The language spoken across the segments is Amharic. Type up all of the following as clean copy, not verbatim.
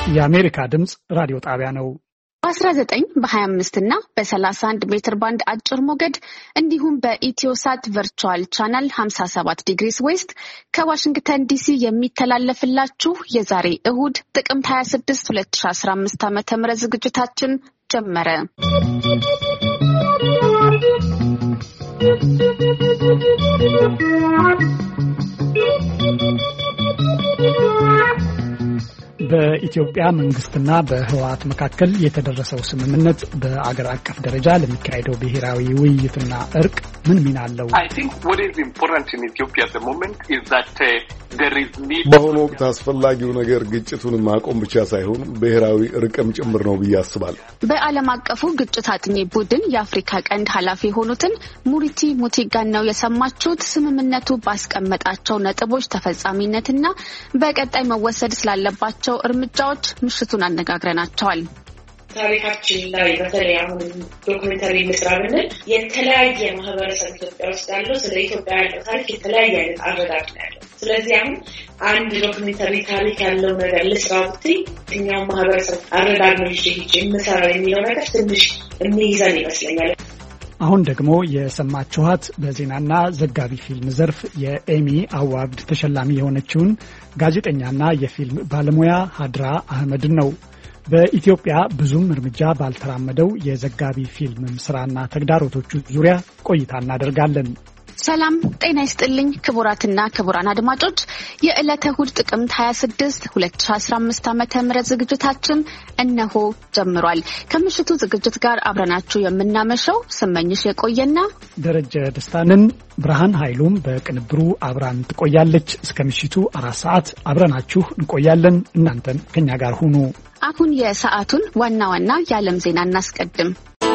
የአሜሪካ ድምጽ ራዲዮ ጣቢያ ነው። በ19 በ25 እና በ31 ሜትር ባንድ አጭር ሞገድ እንዲሁም በኢትዮሳት ቨርቹዋል ቻናል 57 ዲግሪስ ዌስት ከዋሽንግተን ዲሲ የሚተላለፍላችሁ የዛሬ እሁድ ጥቅምት 26 2015 ዓ.ም ዝግጅታችን ጀመረ። በኢትዮጵያ መንግስትና በህወሓት መካከል የተደረሰው ስምምነት በአገር አቀፍ ደረጃ ለሚካሄደው ብሔራዊ ውይይትና እርቅ ምን ሚና አለው? በአሁኑ ወቅት አስፈላጊው ነገር ግጭቱን ማቆም ብቻ ሳይሆን ብሔራዊ እርቅም ጭምር ነው ብዬ አስባለሁ። በዓለም አቀፉ ግጭት አጥኚ ቡድን የአፍሪካ ቀንድ ኃላፊ የሆኑትን ሙሪቲ ሙቲጋን ነው የሰማችሁት። ስምምነቱ ባስቀመጣቸው ነጥቦች ተፈጻሚነትና በቀጣይ መወሰድ ስላለባቸው እርምጃዎች ምሽቱን አነጋግረናቸዋል። ታሪካችን ላይ በተለይ አሁን ዶክመንታሪ መስራ ብንል የተለያየ ማህበረሰብ ኢትዮጵያ ውስጥ ያለው ስለ ኢትዮጵያ ያለው ታሪክ የተለያየ አይነት አረዳድ ነው ያለው። ስለዚህ አሁን አንድ ዶክመንታሪ ታሪክ ያለው ነገር ልስራ ብትይ የትኛው ማህበረሰብ አረዳድ ነው የምሰራው የሚለው ነገር ትንሽ የሚይዘን ይመስለኛል። አሁን ደግሞ የሰማችኋት በዜናና ዘጋቢ ፊልም ዘርፍ የኤሚ አዋርድ ተሸላሚ የሆነችውን ጋዜጠኛና የፊልም ባለሙያ ሀድራ አህመድን ነው። በኢትዮጵያ ብዙም እርምጃ ባልተራመደው የዘጋቢ ፊልም ስራና ተግዳሮቶቹ ዙሪያ ቆይታ እናደርጋለን። ሰላም ጤና ይስጥልኝ ክቡራትና ክቡራን አድማጮች፣ የዕለተ እሁድ ጥቅምት 26 2015 ዓ.ም ዝግጅታችን እነሆ ጀምሯል። ከምሽቱ ዝግጅት ጋር አብረናችሁ የምናመሸው ስመኝሽ የቆየና ደረጀ ደስታንን። ብርሃን ኃይሉም በቅንብሩ አብራን ትቆያለች። እስከ ምሽቱ 4 ሰዓት አብረናችሁ እንቆያለን። እናንተም ከኛ ጋር ሁኑ። አሁን የሰዓቱን ዋና ዋና የዓለም ዜና እናስቀድም።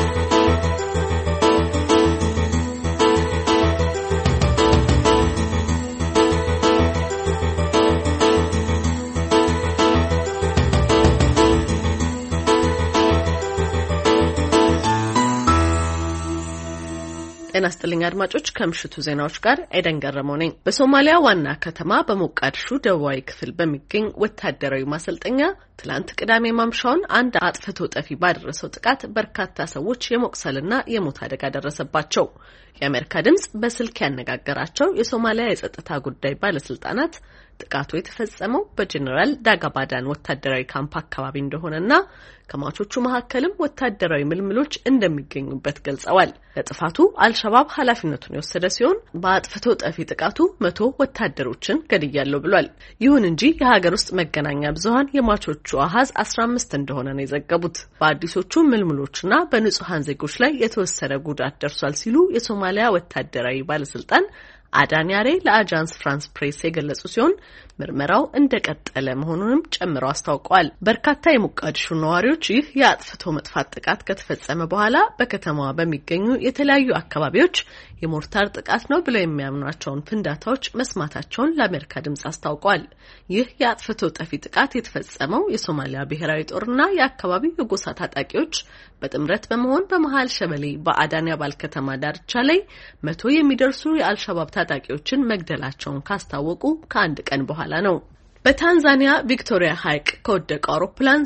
ጤና ይስጥልኝ አድማጮች፣ ከምሽቱ ዜናዎች ጋር ኤደን ገረመው ነኝ። በሶማሊያ ዋና ከተማ በሞቃዲሾ ደቡባዊ ክፍል በሚገኝ ወታደራዊ ማሰልጠኛ ትላንት ቅዳሜ ማምሻውን አንድ አጥፍቶ ጠፊ ባደረሰው ጥቃት በርካታ ሰዎች የመቁሰልና የሞት አደጋ ደረሰባቸው። የአሜሪካ ድምጽ በስልክ ያነጋገራቸው የሶማሊያ የጸጥታ ጉዳይ ባለስልጣናት ጥቃቱ የተፈጸመው በጀነራል ዳጋባዳን ወታደራዊ ካምፕ አካባቢ እንደሆነና ከሟቾቹ መካከልም ወታደራዊ ምልምሎች እንደሚገኙበት ገልጸዋል። ለጥፋቱ አልሸባብ ኃላፊነቱን የወሰደ ሲሆን በአጥፍቶ ጠፊ ጥቃቱ 100 ወታደሮችን ገድያለሁ ብሏል። ይሁን እንጂ የሀገር ውስጥ መገናኛ ብዙሃን የሟቾቹ አሃዝ 15 እንደሆነ ነው የዘገቡት። በአዲሶቹ ምልምሎችና በንጹሃን ዜጎች ላይ የተወሰደ ጉዳት ደርሷል ሲሉ የሶማሊያ ወታደራዊ ባለስልጣን አዳንያሬ ለአጃንስ ፍራንስ ፕሬስ የገለጹ ሲሆን ምርመራው እንደቀጠለ መሆኑንም ጨምረው አስታውቀዋል። በርካታ የሞቃዲሾ ነዋሪዎች ይህ የአጥፍቶ መጥፋት ጥቃት ከተፈጸመ በኋላ በከተማዋ በሚገኙ የተለያዩ አካባቢዎች የሞርታር ጥቃት ነው ብለው የሚያምኗቸውን ፍንዳታዎች መስማታቸውን ለአሜሪካ ድምጽ አስታውቀዋል። ይህ የአጥፍቶ ጠፊ ጥቃት የተፈጸመው የሶማሊያ ብሔራዊ ጦርና የአካባቢው የጎሳ ታጣቂዎች በጥምረት በመሆን በመሃል ሸበሌ በአዳን ያባል ከተማ ዳርቻ ላይ 100 የሚደርሱ የአልሸባብ ታጣቂዎችን መግደላቸውን ካስታወቁ ከአንድ ቀን በኋላ ነው። በታንዛኒያ ቪክቶሪያ ሐይቅ ከወደቀው አውሮፕላን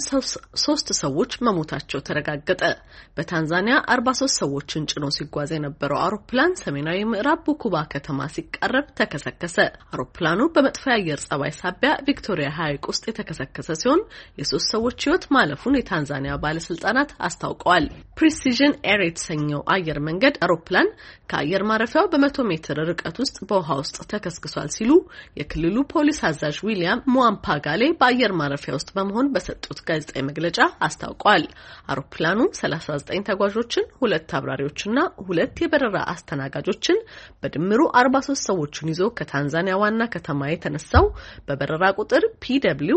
3 ሰዎች መሞታቸው ተረጋገጠ። በታንዛኒያ 43 ሰዎችን ጭኖ ሲጓዝ የነበረው አውሮፕላን ሰሜናዊ ምዕራብ ቡኩባ ከተማ ሲቃረብ ተከሰከሰ። አውሮፕላኑ በመጥፎ የአየር ጸባይ ሳቢያ ቪክቶሪያ ሐይቅ ውስጥ የተከሰከሰ ሲሆን የ3 ሰዎች ሕይወት ማለፉን የታንዛኒያ ባለስልጣናት አስታውቀዋል። ፕሪሲዥን ኤር የተሰኘው አየር መንገድ አውሮፕላን ከአየር ማረፊያው በ100 ሜትር ርቀት ውስጥ በውሃ ውስጥ ተከስክሷል ሲሉ የክልሉ ፖሊስ አዛዥ ዊሊያም ሙአምፓጋሌ በአየር ማረፊያ ውስጥ በመሆን በሰጡት ጋዜጣዊ መግለጫ አስታውቀዋል። አውሮፕላኑ 39 ተጓዦችን፣ 2 አብራሪዎችና 2 የበረራ አስተናጋጆችን በድምሩ 43 ሰዎችን ይዞ ከታንዛኒያ ዋና ከተማ የተነሳው በበረራ ቁጥር PW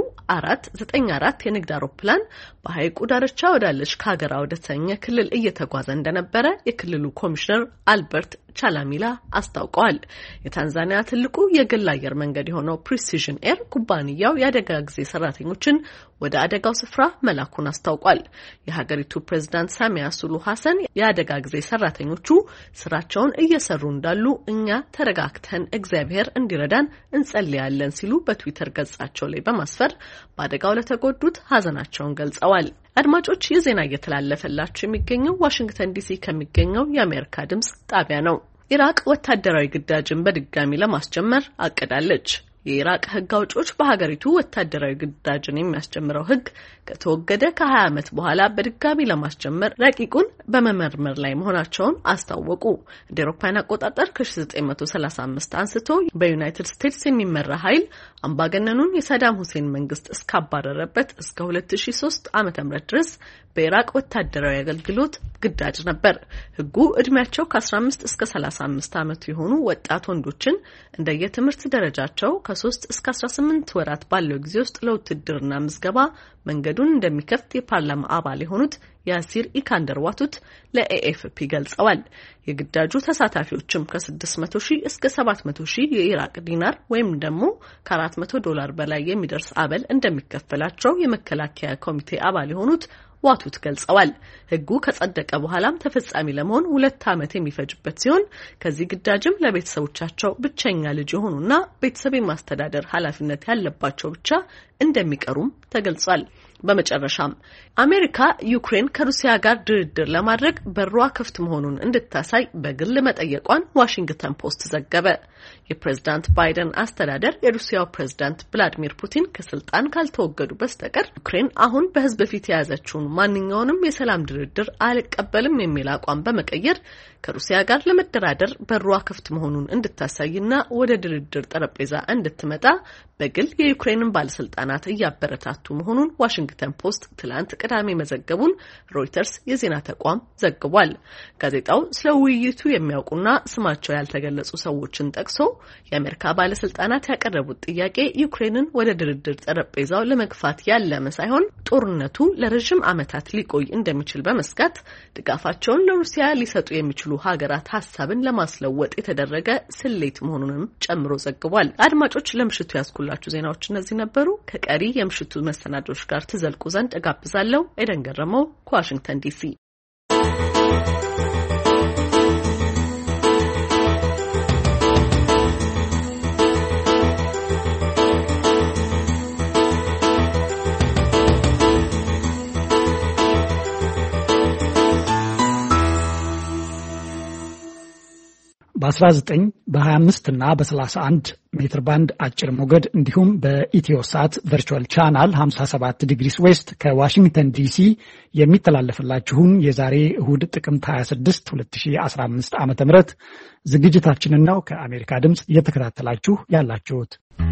494 የንግድ አውሮፕላን በሐይቁ ዳርቻ ወዳለች ካገራ ወደ ተሰኘ ክልል እየተጓዘ እንደነበረ የክልሉ ኮሚሽነር አልበርት ቻላሚላ አስታውቀዋል። የታንዛኒያ ትልቁ የግል አየር መንገድ የሆነው ፕሪሲዥን ኤር ኩባንያው የአደጋ ጊዜ ሰራተኞችን ወደ አደጋው ስፍራ መላኩን አስታውቋል። የሀገሪቱ ፕሬዝዳንት ሳሚያ ሱሉሁ ሐሰን የአደጋ ጊዜ ሰራተኞቹ ስራቸውን እየሰሩ እንዳሉ እኛ ተረጋግተን እግዚአብሔር እንዲረዳን እንጸልያለን ሲሉ በትዊተር ገጻቸው ላይ በማስፈር በአደጋው ለተጎዱት ሐዘናቸውን ገልጸዋል። አድማጮች የዜና እየተላለፈላችሁ የሚገኘው ዋሽንግተን ዲሲ ከሚገኘው የአሜሪካ ድምጽ ጣቢያ ነው። ኢራቅ ወታደራዊ ግዳጅን በድጋሚ ለማስጀመር አቅዳለች። የኢራቅ ህግ አውጪዎች በሀገሪቱ ወታደራዊ ግዳጅን የሚያስጀምረው ህግ ከተወገደ ከ20 ዓመት በኋላ በድጋሚ ለማስጀመር ረቂቁን በመመርመር ላይ መሆናቸውን አስታወቁ። እንደ አውሮፓውያን አቆጣጠር ከ1935 አንስቶ በዩናይትድ ስቴትስ የሚመራ ኃይል አምባገነኑን የሳዳም ሁሴን መንግስት እስካባረረበት እስከ 2003 ዓ.ም ድረስ በኢራቅ ወታደራዊ አገልግሎት ግዳጅ ነበር። ህጉ እድሜያቸው ከ15 እስከ 35 ዓመት የሆኑ ወጣት ወንዶችን እንደየትምህርት ደረጃቸው ከ3 እስከ 18 ወራት ባለው ጊዜ ውስጥ ለውትድርና ምዝገባ መንገዱን እንደሚከፍት የፓርላማ አባል የሆኑት ያሲር ኢካንደር ዋቱት ለኤኤፍፒ ገልጸዋል። የግዳጁ ተሳታፊዎችም ከ600,000 እስከ 700,000 የኢራቅ ዲናር ወይም ደግሞ $400 በላይ የሚደርስ አበል እንደሚከፈላቸው የመከላከያ ኮሚቴ አባል የሆኑት ዋቱት ገልጸዋል። ህጉ ከጸደቀ በኋላም ተፈጻሚ ለመሆን 2 ዓመት የሚፈጅበት ሲሆን ከዚህ ግዳጅም ለቤተሰቦቻቸው ብቸኛ ልጅ የሆኑና ቤተሰብ የማስተዳደር ኃላፊነት ያለባቸው ብቻ እንደሚቀሩም ተገልጿል። በመጨረሻም አሜሪካ ዩክሬን ከሩሲያ ጋር ድርድር ለማድረግ በሯ ክፍት መሆኑን እንድታሳይ በግል መጠየቋን ዋሽንግተን ፖስት ዘገበ። የፕሬዝዳንት ባይደን አስተዳደር የሩሲያው ፕሬዝዳንት ቭላዲሚር ፑቲን ከስልጣን ካልተወገዱ በስተቀር ዩክሬን አሁን በህዝብ ፊት የያዘችውን ማንኛውንም የሰላም ድርድር አልቀበልም የሚል አቋም በመቀየር ከሩሲያ ጋር ለመደራደር በሯ ክፍት መሆኑን እንድታሳይና ወደ ድርድር ጠረጴዛ እንድትመጣ በግል የዩክሬንን ባለስልጣናት እያበረታቱ መሆኑን ዋሽንግተን ፖስት ትላንት ቅዳሜ መዘገቡን ሮይተርስ የዜና ተቋም ዘግቧል። ጋዜጣው ስለ ውይይቱ የሚያውቁና ስማቸው ያልተገለጹ ሰዎችን ጠቅሶ የአሜሪካ ባለስልጣናት ያቀረቡት ጥያቄ ዩክሬንን ወደ ድርድር ጠረጴዛው ለመግፋት ያለመ ሳይሆን ጦርነቱ ለረጅም ዓመታት ሊቆይ እንደሚችል በመስጋት ድጋፋቸውን ለሩሲያ ሊሰጡ የሚችሉ ሀገራት ሐሳብን ለማስለወጥ የተደረገ ስሌት መሆኑንም ጨምሮ ዘግቧል። አድማጮች ለምሽቱ ያስኩላችሁ ዜናዎች እነዚህ ነበሩ። ከቀሪ የምሽቱ መሰናዶች ጋር ትዘልቁ ዘንድ እጋብዛለሁ። ኤደን ገረመው ከዋሽንግተን ዲሲ። በ19 በ25 እና በ31 ሜትር ባንድ አጭር ሞገድ እንዲሁም በኢትዮሳት ቨርቹዋል ቻናል 57 ዲግሪስ ዌስት ከዋሽንግተን ዲሲ የሚተላለፍላችሁን የዛሬ እሁድ ጥቅምት 26 2015 ዓ.ም ዝግጅታችንን ነው ከአሜሪካ ድምጽ እየተከታተላችሁ ያላችሁት።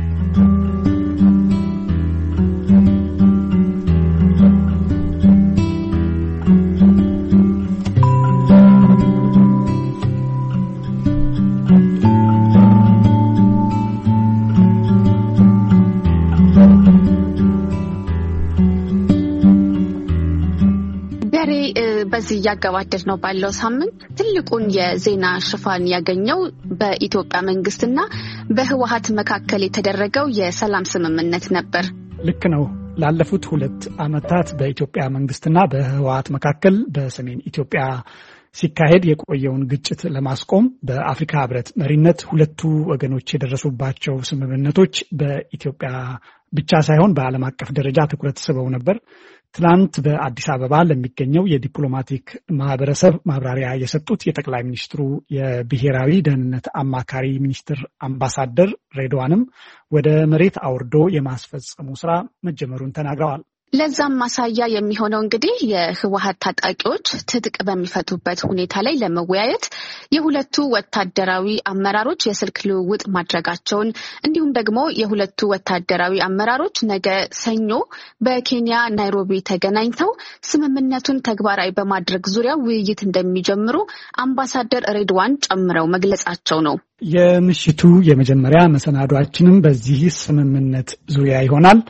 በዚህ ያጋባደድ ነው ባለው ሳምንት ትልቁን የዜና ሽፋን ያገኘው በኢትዮጵያ መንግስትና በህወሓት መካከል የተደረገው የሰላም ስምምነት ነበር። ልክ ነው። ላለፉት 2 ዓመታት በኢትዮጵያ መንግስትና በህወሓት መካከል በሰሜን ኢትዮጵያ ሲካሄድ የቆየውን ግጭት ለማስቆም በአፍሪካ ህብረት መሪነት ሁለቱ ወገኖች የደረሱባቸው ስምምነቶች በኢትዮጵያ ብቻ ሳይሆን በዓለም አቀፍ ደረጃ ትኩረት ስበው ነበር። ትናንት በአዲስ አበባ ለሚገኘው የዲፕሎማቲክ ማህበረሰብ ማብራሪያ የሰጡት የጠቅላይ ሚኒስትሩ የብሔራዊ ደህንነት አማካሪ ሚኒስትር አምባሳደር ሬድዋንም ወደ መሬት አውርዶ የማስፈጸሙ ስራ መጀመሩን ተናግረዋል። ለዛም ማሳያ የሚሆነው እንግዲህ የህወሓት ታጣቂዎች ትጥቅ በሚፈቱበት ሁኔታ ላይ ለመወያየት የሁለቱ ወታደራዊ አመራሮች የስልክ ልውውጥ ማድረጋቸውን እንዲሁም ደግሞ የሁለቱ ወታደራዊ አመራሮች ነገ ሰኞ በኬንያ ናይሮቢ ተገናኝተው ስምምነቱን ተግባራዊ በማድረግ ዙሪያ ውይይት እንደሚጀምሩ አምባሳደር ሬድዋን ጨምረው መግለጻቸው ነው። የምሽቱ የመጀመሪያ መሰናዷችንም በዚህ ስምምነት ዙሪያ ይሆናል።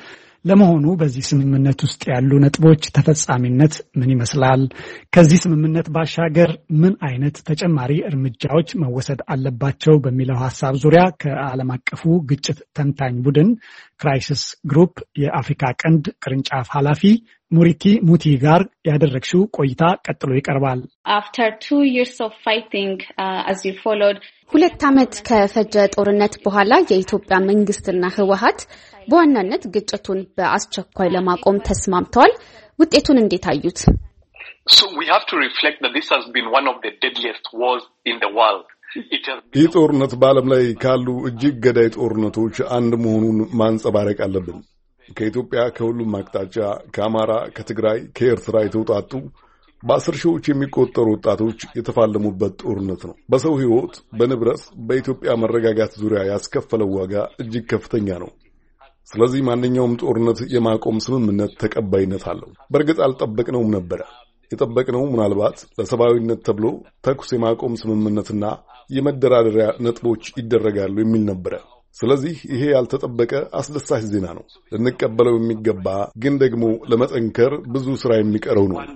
ለመሆኑ በዚህ ስምምነት ውስጥ ያሉ ነጥቦች ተፈጻሚነት ምን ይመስላል? ከዚህ ስምምነት ባሻገር ምን አይነት ተጨማሪ እርምጃዎች መወሰድ አለባቸው? በሚለው ሐሳብ ዙሪያ ከዓለም አቀፉ ግጭት ተንታኝ ቡድን ክራይሲስ ግሩፕ የአፍሪካ ቀንድ ቅርንጫፍ ኃላፊ ሙሪቲ ሙቲ ጋር ያደረግሽው ቆይታ ቀጥሎ ይቀርባል። After 2 years of fighting, as you followed, 2 ዓመት ከፈጀ ጦርነት በኋላ የኢትዮጵያ መንግስትና ህወሓት በዋናነት ግጭቱን በአስቸኳይ ለማቆም ተስማምተዋል። ውጤቱን እንዴት አዩት? So we have to reflect that this has been one of the deadliest wars in the world. ይህ ጦርነት በዓለም ላይ ካሉ እጅግ ገዳይ ጦርነቶች አንድ መሆኑን ማንጸባረቅ አለብን። ከኢትዮጵያ ከሁሉም አቅጣጫ ከአማራ፣ ከትግራይ፣ ከኤርትራ የተውጣጡ በ10 ሺዎች የሚቆጠሩ ወጣቶች የተፋለሙበት ጦርነት ነው። በሰው ሕይወት፣ በንብረት፣ በኢትዮጵያ መረጋጋት ዙሪያ ያስከፈለው ዋጋ እጅግ ከፍተኛ ነው። ስለዚህ ማንኛውም ጦርነት የማቆም ስምምነት ተቀባይነት አለው። በእርግጥ አልጠበቅነውም ነበረ። የጠበቅነው ምናልባት ለሰብአዊነት ተብሎ ተኩስ የማቆም ስምምነትና የመደራደሪያ ነጥቦች ይደረጋሉ የሚል ነበረ። ስለዚህ ይሄ ያልተጠበቀ አስደሳች ዜና ነው። ልንቀበለው የሚገባ ግን ደግሞ ለመጠንከር ብዙ ስራ የሚቀረው ነው።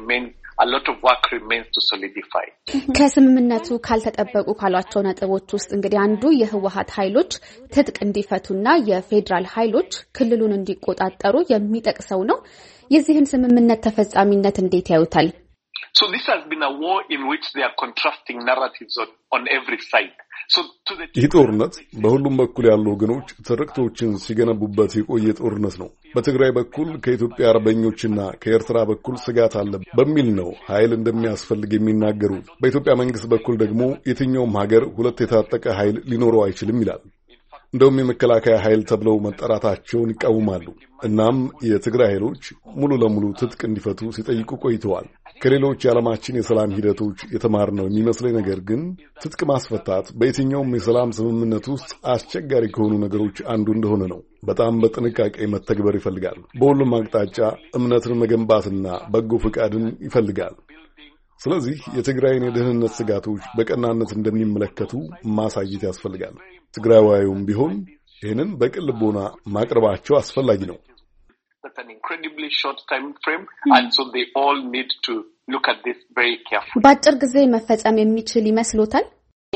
ከስምምነቱ ካልተጠበቁ ካሏቸው ነጥቦች ውስጥ እንግዲህ አንዱ የህወሓት ኃይሎች ትጥቅ እንዲፈቱና የፌዴራል ኃይሎች ክልሉን እንዲቆጣጠሩ የሚጠቅሰው ነው። የዚህን ስምምነት ተፈጻሚነት እንዴት ያዩታል? So this has been a war in which they are contrasting narratives on every side. ይህ ጦርነት በሁሉም በኩል ያሉ ወገኖች ትርክቶችን ሲገነቡበት የቆየ ጦርነት ነው። በትግራይ በኩል ከኢትዮጵያ አርበኞችና ከኤርትራ በኩል ስጋት አለ በሚል ነው ኃይል እንደሚያስፈልግ የሚናገሩት። በኢትዮጵያ መንግስት በኩል ደግሞ የትኛውም ሀገር ሁለት የታጠቀ ኃይል ሊኖረው አይችልም ይላል። እንደውም የመከላከያ ኃይል ተብለው መጠራታቸውን ይቃወማሉ። እናም የትግራይ ኃይሎች ሙሉ ለሙሉ ትጥቅ እንዲፈቱ ሲጠይቁ ቆይተዋል። ከሌሎች የዓለማችን የሰላም ሂደቶች የተማርነው የሚመስለኝ ነገር ግን ትጥቅ ማስፈታት በየትኛውም የሰላም ስምምነት ውስጥ አስቸጋሪ ከሆኑ ነገሮች አንዱ እንደሆነ ነው። በጣም በጥንቃቄ መተግበር ይፈልጋል። በሁሉም አቅጣጫ እምነትን መገንባትና በጎ ፈቃድን ይፈልጋል። ስለዚህ የትግራይን የደህንነት ስጋቶች በቀናነት እንደሚመለከቱ ማሳየት ያስፈልጋል። ትግራዋዩም ቢሆን ይህንን በቅን ልቦና ማቅረባቸው አስፈላጊ ነው። That's an incredibly short time frame, and so they all need to look at this very carefully. በአጭር ጊዜ መፈጸም የሚችል ይመስሎታል?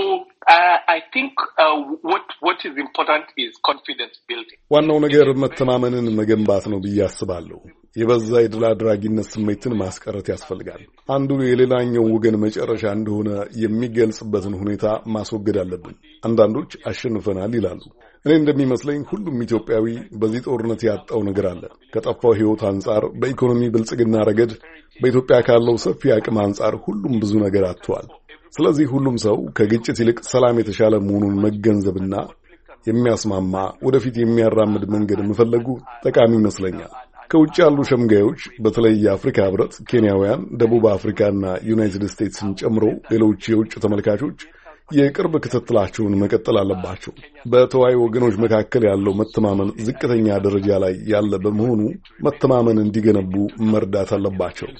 I think what is important is confidence building. ዋናው ነገር መተማመንን መገንባት ነው ብዬ አስባለሁ። የበዛ የድል አድራጊነት ስሜትን ማስቀረት ያስፈልጋል። አንዱ የሌላኛው ወገን መጨረሻ እንደሆነ የሚገልጽበትን ሁኔታ ማስወገድ አለብን። አንዳንዶች አሸንፈናል ይላሉ። እኔ እንደሚመስለኝ ሁሉም ኢትዮጵያዊ በዚህ ጦርነት ያጣው ነገር አለ። ከጠፋው ሕይወት አንጻር፣ በኢኮኖሚ ብልጽግና ረገድ፣ በኢትዮጵያ ካለው ሰፊ አቅም አንጻር ሁሉም ብዙ ነገር አጥቷል። ስለዚህ ሁሉም ሰው ከግጭት ይልቅ ሰላም የተሻለ መሆኑን መገንዘብና የሚያስማማ ወደፊት የሚያራምድ መንገድ መፈለጉ ጠቃሚ ይመስለኛል። ከውጭ ያሉ ሸምጋዮች በተለይ የአፍሪካ ህብረት፣ ኬንያውያን፣ ደቡብ አፍሪካና ዩናይትድ ስቴትስን ጨምሮ ሌሎች የውጭ ተመልካቾች የቅርብ ክትትላቸውን መቀጠል አለባቸው። በተዋይ ወገኖች መካከል ያለው መተማመን ዝቅተኛ ደረጃ ላይ ያለ በመሆኑ መተማመን እንዲገነቡ መርዳት አለባቸው።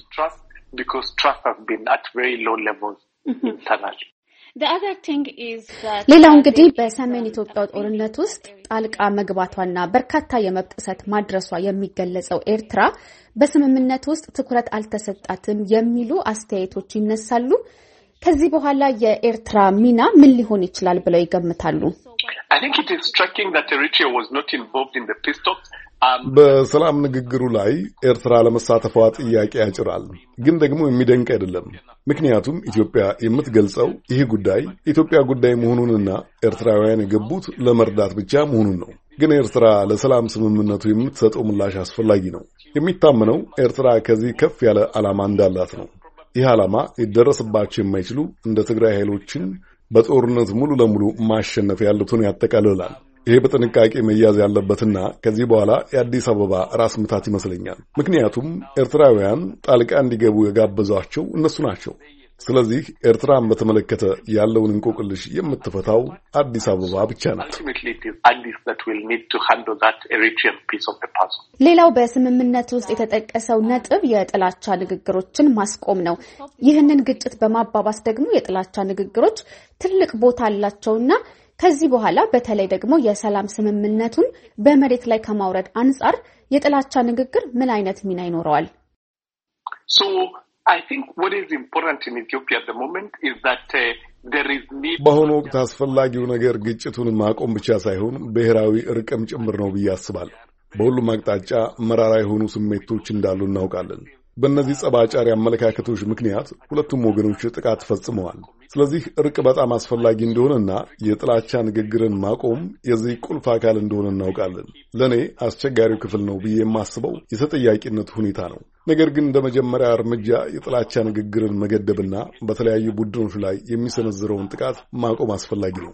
ሌላው እንግዲህ በሰሜን ኢትዮጵያ ጦርነት ውስጥ ጣልቃ መግባቷና በርካታ የመብት ጥሰት ማድረሷ የሚገለጸው ኤርትራ በስምምነት ውስጥ ትኩረት አልተሰጣትም የሚሉ አስተያየቶች ይነሳሉ። ከዚህ በኋላ የኤርትራ ሚና ምን ሊሆን ይችላል ብለው ይገምታሉ? በሰላም ንግግሩ ላይ ኤርትራ ለመሳተፏ ጥያቄ ያጭራል። ግን ደግሞ የሚደንቅ አይደለም። ምክንያቱም ኢትዮጵያ የምትገልጸው ይህ ጉዳይ የኢትዮጵያ ጉዳይ መሆኑንና ኤርትራውያን የገቡት ለመርዳት ብቻ መሆኑን ነው። ግን ኤርትራ ለሰላም ስምምነቱ የምትሰጠው ምላሽ አስፈላጊ ነው። የሚታመነው ኤርትራ ከዚህ ከፍ ያለ ዓላማ እንዳላት ነው። ይህ ዓላማ ሊደረስባቸው የማይችሉ እንደ ትግራይ ኃይሎችን በጦርነት ሙሉ ለሙሉ ማሸነፍ ያሉትን ያጠቃልላል። ይሄ በጥንቃቄ መያዝ ያለበትና ከዚህ በኋላ የአዲስ አበባ ራስ ምታት ይመስለኛል። ምክንያቱም ኤርትራውያን ጣልቃ እንዲገቡ የጋበዟቸው እነሱ ናቸው። ስለዚህ ኤርትራን በተመለከተ ያለውን እንቆቅልሽ የምትፈታው አዲስ አበባ ብቻ ናት። ሌላው በስምምነት ውስጥ የተጠቀሰው ነጥብ የጥላቻ ንግግሮችን ማስቆም ነው። ይህንን ግጭት በማባባስ ደግሞ የጥላቻ ንግግሮች ትልቅ ቦታ አላቸውና ከዚህ በኋላ በተለይ ደግሞ የሰላም ስምምነቱን በመሬት ላይ ከማውረድ አንጻር የጥላቻ ንግግር ምን አይነት ሚና ይኖረዋል? So I think what is important in Ethiopia at the moment is that there is need. በአሁኑ ወቅት አስፈላጊው ነገር ግጭቱን ማቆም ብቻ ሳይሆን ብሔራዊ እርቅም ጭምር ነው ብዬ አስባለሁ። በሁሉም አቅጣጫ መራራ የሆኑ ስሜቶች እንዳሉ እናውቃለን። በእነዚህ ጸባጫሪ አመለካከቶች ምክንያት ሁለቱም ወገኖች ጥቃት ፈጽመዋል። ስለዚህ እርቅ በጣም አስፈላጊ እንደሆነና የጥላቻ ንግግርን ማቆም የዚህ ቁልፍ አካል እንደሆነ እናውቃለን። ለእኔ አስቸጋሪው ክፍል ነው ብዬ የማስበው የተጠያቂነት ሁኔታ ነው። ነገር ግን እንደ መጀመሪያ እርምጃ የጥላቻ ንግግርን መገደብና በተለያዩ ቡድኖች ላይ የሚሰነዝረውን ጥቃት ማቆም አስፈላጊ ነው።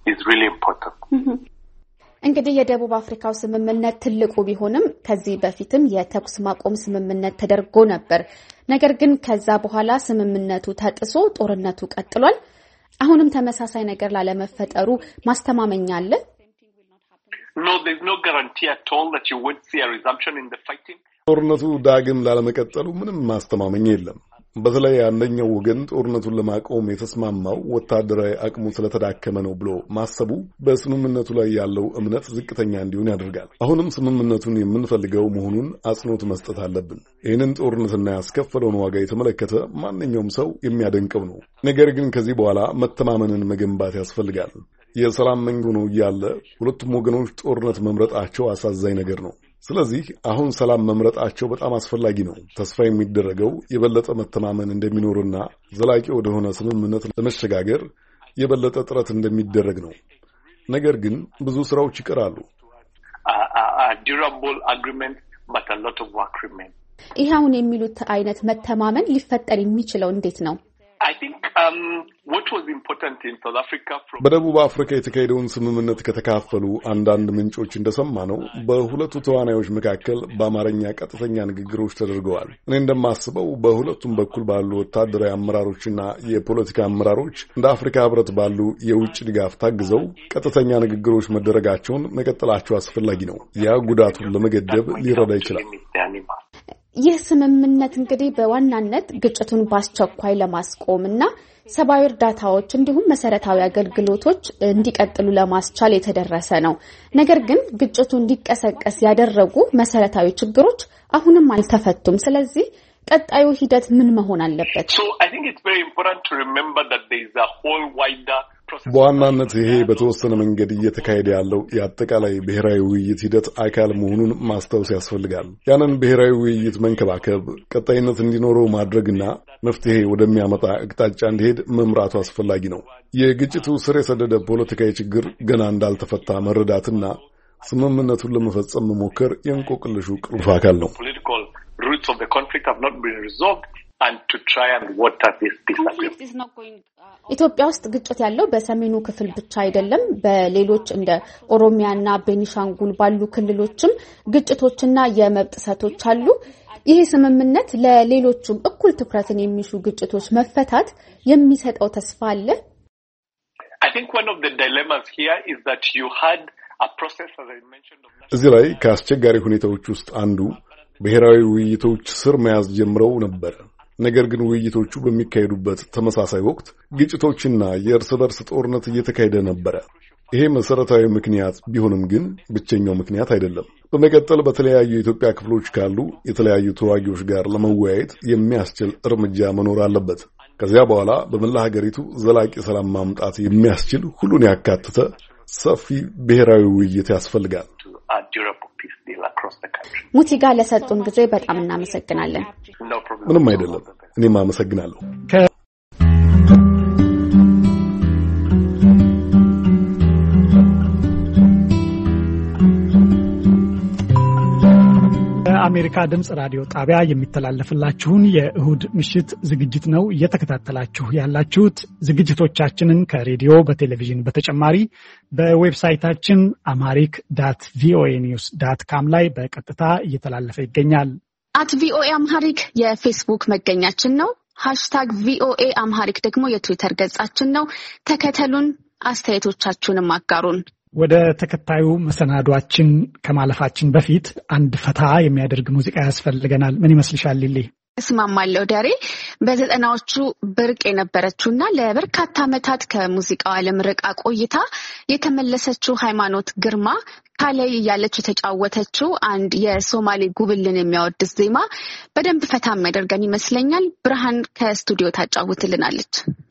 እንግዲህ የደቡብ አፍሪካው ስምምነት ትልቁ ቢሆንም ከዚህ በፊትም የተኩስ ማቆም ስምምነት ተደርጎ ነበር። ነገር ግን ከዛ በኋላ ስምምነቱ ተጥሶ ጦርነቱ ቀጥሏል። አሁንም ተመሳሳይ ነገር ላለመፈጠሩ ማስተማመኛ አለ? No, there's no guarantee at all that you would see a resumption in the fighting. ጦርነቱ ዳግም ላለመቀጠሉ ምንም ማስተማመኛ የለም። በተለይ አንደኛው ወገን ጦርነቱን ለማቆም የተስማማው ወታደራዊ አቅሙ ስለተዳከመ ነው ብሎ ማሰቡ በስምምነቱ ላይ ያለው እምነት ዝቅተኛ እንዲሆን ያደርጋል። አሁንም ስምምነቱን የምንፈልገው መሆኑን አጽንኦት መስጠት አለብን። ይህንን ጦርነትና ያስከፈለውን ዋጋ የተመለከተ ማንኛውም ሰው የሚያደንቀው ነው። ነገር ግን ከዚህ በኋላ መተማመንን መገንባት ያስፈልጋል። የሰላም መንገድ ነው እያለ ሁለቱም ወገኖች ጦርነት መምረጣቸው አሳዛኝ ነገር ነው። ስለዚህ አሁን ሰላም መምረጣቸው በጣም አስፈላጊ ነው። ተስፋ የሚደረገው የበለጠ መተማመን እንደሚኖርና ዘላቂ ወደሆነ ስምምነት ለመሸጋገር የበለጠ ጥረት እንደሚደረግ ነው። ነገር ግን ብዙ ስራዎች ይቀራሉ። durable agreement but a lot of work remains. ይሄውን የሚሉት አይነት መተማመን ሊፈጠር የሚችለው እንዴት ነው? I think what was important in South Africa from በደቡብ አፍሪካ የተካሄደውን ስምምነት ከተካፈሉ አንዳንድ ምንጮች እንደሰማነው በሁለቱ ተዋናዮች መካከል በአማርኛ ቀጥተኛ ንግግሮች ተደርገዋል። እኔ እንደማስበው በሁለቱም በኩል ባሉ ወታደራዊ አመራሮችና የፖለቲካ አመራሮች እንደ አፍሪካ ሕብረት ባሉ የውጭ ድጋፍ ታግዘው ቀጥተኛ ንግግሮች መደረጋቸውን መቀጠላቸው አስፈላጊ ነው። ያ ጉዳቱን ለመገደብ ሊረዳ ይችላል። ይህ ስምምነት እንግዲህ በዋናነት ግጭቱን በአስቸኳይ ለማስቆምና ሰብአዊ እርዳታዎች እንዲሁም መሰረታዊ አገልግሎቶች እንዲቀጥሉ ለማስቻል የተደረሰ ነው። ነገር ግን ግጭቱ እንዲቀሰቀስ ያደረጉ መሰረታዊ ችግሮች አሁንም አልተፈቱም። ስለዚህ ቀጣዩ ሂደት ምን መሆን አለበት? So I think it's very important to remember that there is a whole wider process. በዋናነት ይሄ በተወሰነ መንገድ እየተካሄደ ያለው የአጠቃላይ ብሔራዊ ውይይት ሂደት አካል መሆኑን ማስታወስ ያስፈልጋል። ያንን ብሔራዊ ውይይት መንከባከብ፣ ቀጣይነት እንዲኖረው ማድረግና መፍትሄ ወደሚያመጣ አቅጣጫ እንዲሄድ መምራቱ አስፈላጊ ነው። የግጭቱ ስር የሰደደ ፖለቲካዊ ችግር ገና እንዳልተፈታ መረዳትና ስምምነቱን ለመፈጸም መሞከር የእንቆቅልሹ ቁልፍ አካል ነው። Roots of the conflict have not been resolved and to try and water this disagreement. ኢትዮጵያ ውስጥ ግጭት ያለው በሰሜኑ ክፍል ብቻ አይደለም። በሌሎች እንደ ኦሮሚያና ቤኒሻንጉል ባሉ ክልሎችም ግጭቶችና የመብት ጥሰቶች አሉ። ይሄ ስምምነት ለሌሎችም እኩል ትኩረትን የሚሹ ግጭቶች መፈታት የሚሰጠው ተስፋ አለ? I think one of the dilemmas here is that you had a process, as I mentioned. እዚህ ላይ ከአስቸጋሪ ሁኔታዎች ውስጥ አንዱ ብሔራዊ ውይይቶች ስር መያዝ ጀምረው ነበር። ነገር ግን ውይይቶቹ በሚካሄዱበት ተመሳሳይ ወቅት ግጭቶችና የእርስ በርስ ጦርነት እየተካሄደ ነበር። ይሄ መሰረታዊ ምክንያት ቢሆንም ግን ብቸኛው ምክንያት አይደለም። በመቀጠል በተለያዩ የኢትዮጵያ ክፍሎች ካሉ የተለያዩ ተዋጊዎች ጋር ለመወያየት የሚያስችል እርምጃ መኖር አለበት። ከዚያ በኋላ በመላ ሀገሪቱ ዘላቂ ሰላም ማምጣት የሚያስችል ሁሉን ያካተተ ሰፊ ብሔራዊ ውይይት ያስፈልጋል። ሙቲጋ ለሰጡን ጊዜ በጣም እናመሰግናለን። ምንም አይደለም። እኔም አመሰግናለሁ። የአሜሪካ ድምጽ ራዲዮ ጣቢያ የሚተላለፍላችሁን የእሁድ ምሽት ዝግጅት ነው እየተከታተላችሁ ያላችሁት። ዝግጅቶቻችንን ከሬዲዮ በቴሌቪዥን በተጨማሪ በዌብሳይታችን amharic.voanews.com ላይ በቀጥታ እየተላለፈ ይገኛል። @voa amharic የፌስቡክ መገኛችን ነው። #voa amharic ደግሞ የትዊተር ገጻችን ነው። ተከተሉን፣ አስተያየቶቻችሁንም አጋሩን። ወደ ተከታዩ መሰናዷችን ከማለፋችን በፊት አንድ ፈታ የሚያደርግ ሙዚቃ ያስፈልገናል። ምን ይመስልሻል ሊሊ? እስማማለሁ ዳሬ። በዘጠናዎቹ ብርቅ የነበረችውና ለበርካታ ዓመታት ከሙዚቃው ዓለም ርቃ ቆይታ የተመለሰችው ሃይማኖት ግርማ ካላይ እያለች የተጫወተችው አንድ የሶማሌ ጉብልን የሚያወድስ ዜማ በደንብ ፈታ የሚያደርገን ይመስለኛል። ብርሃን ከስቱዲዮ ታጫውትልናለች።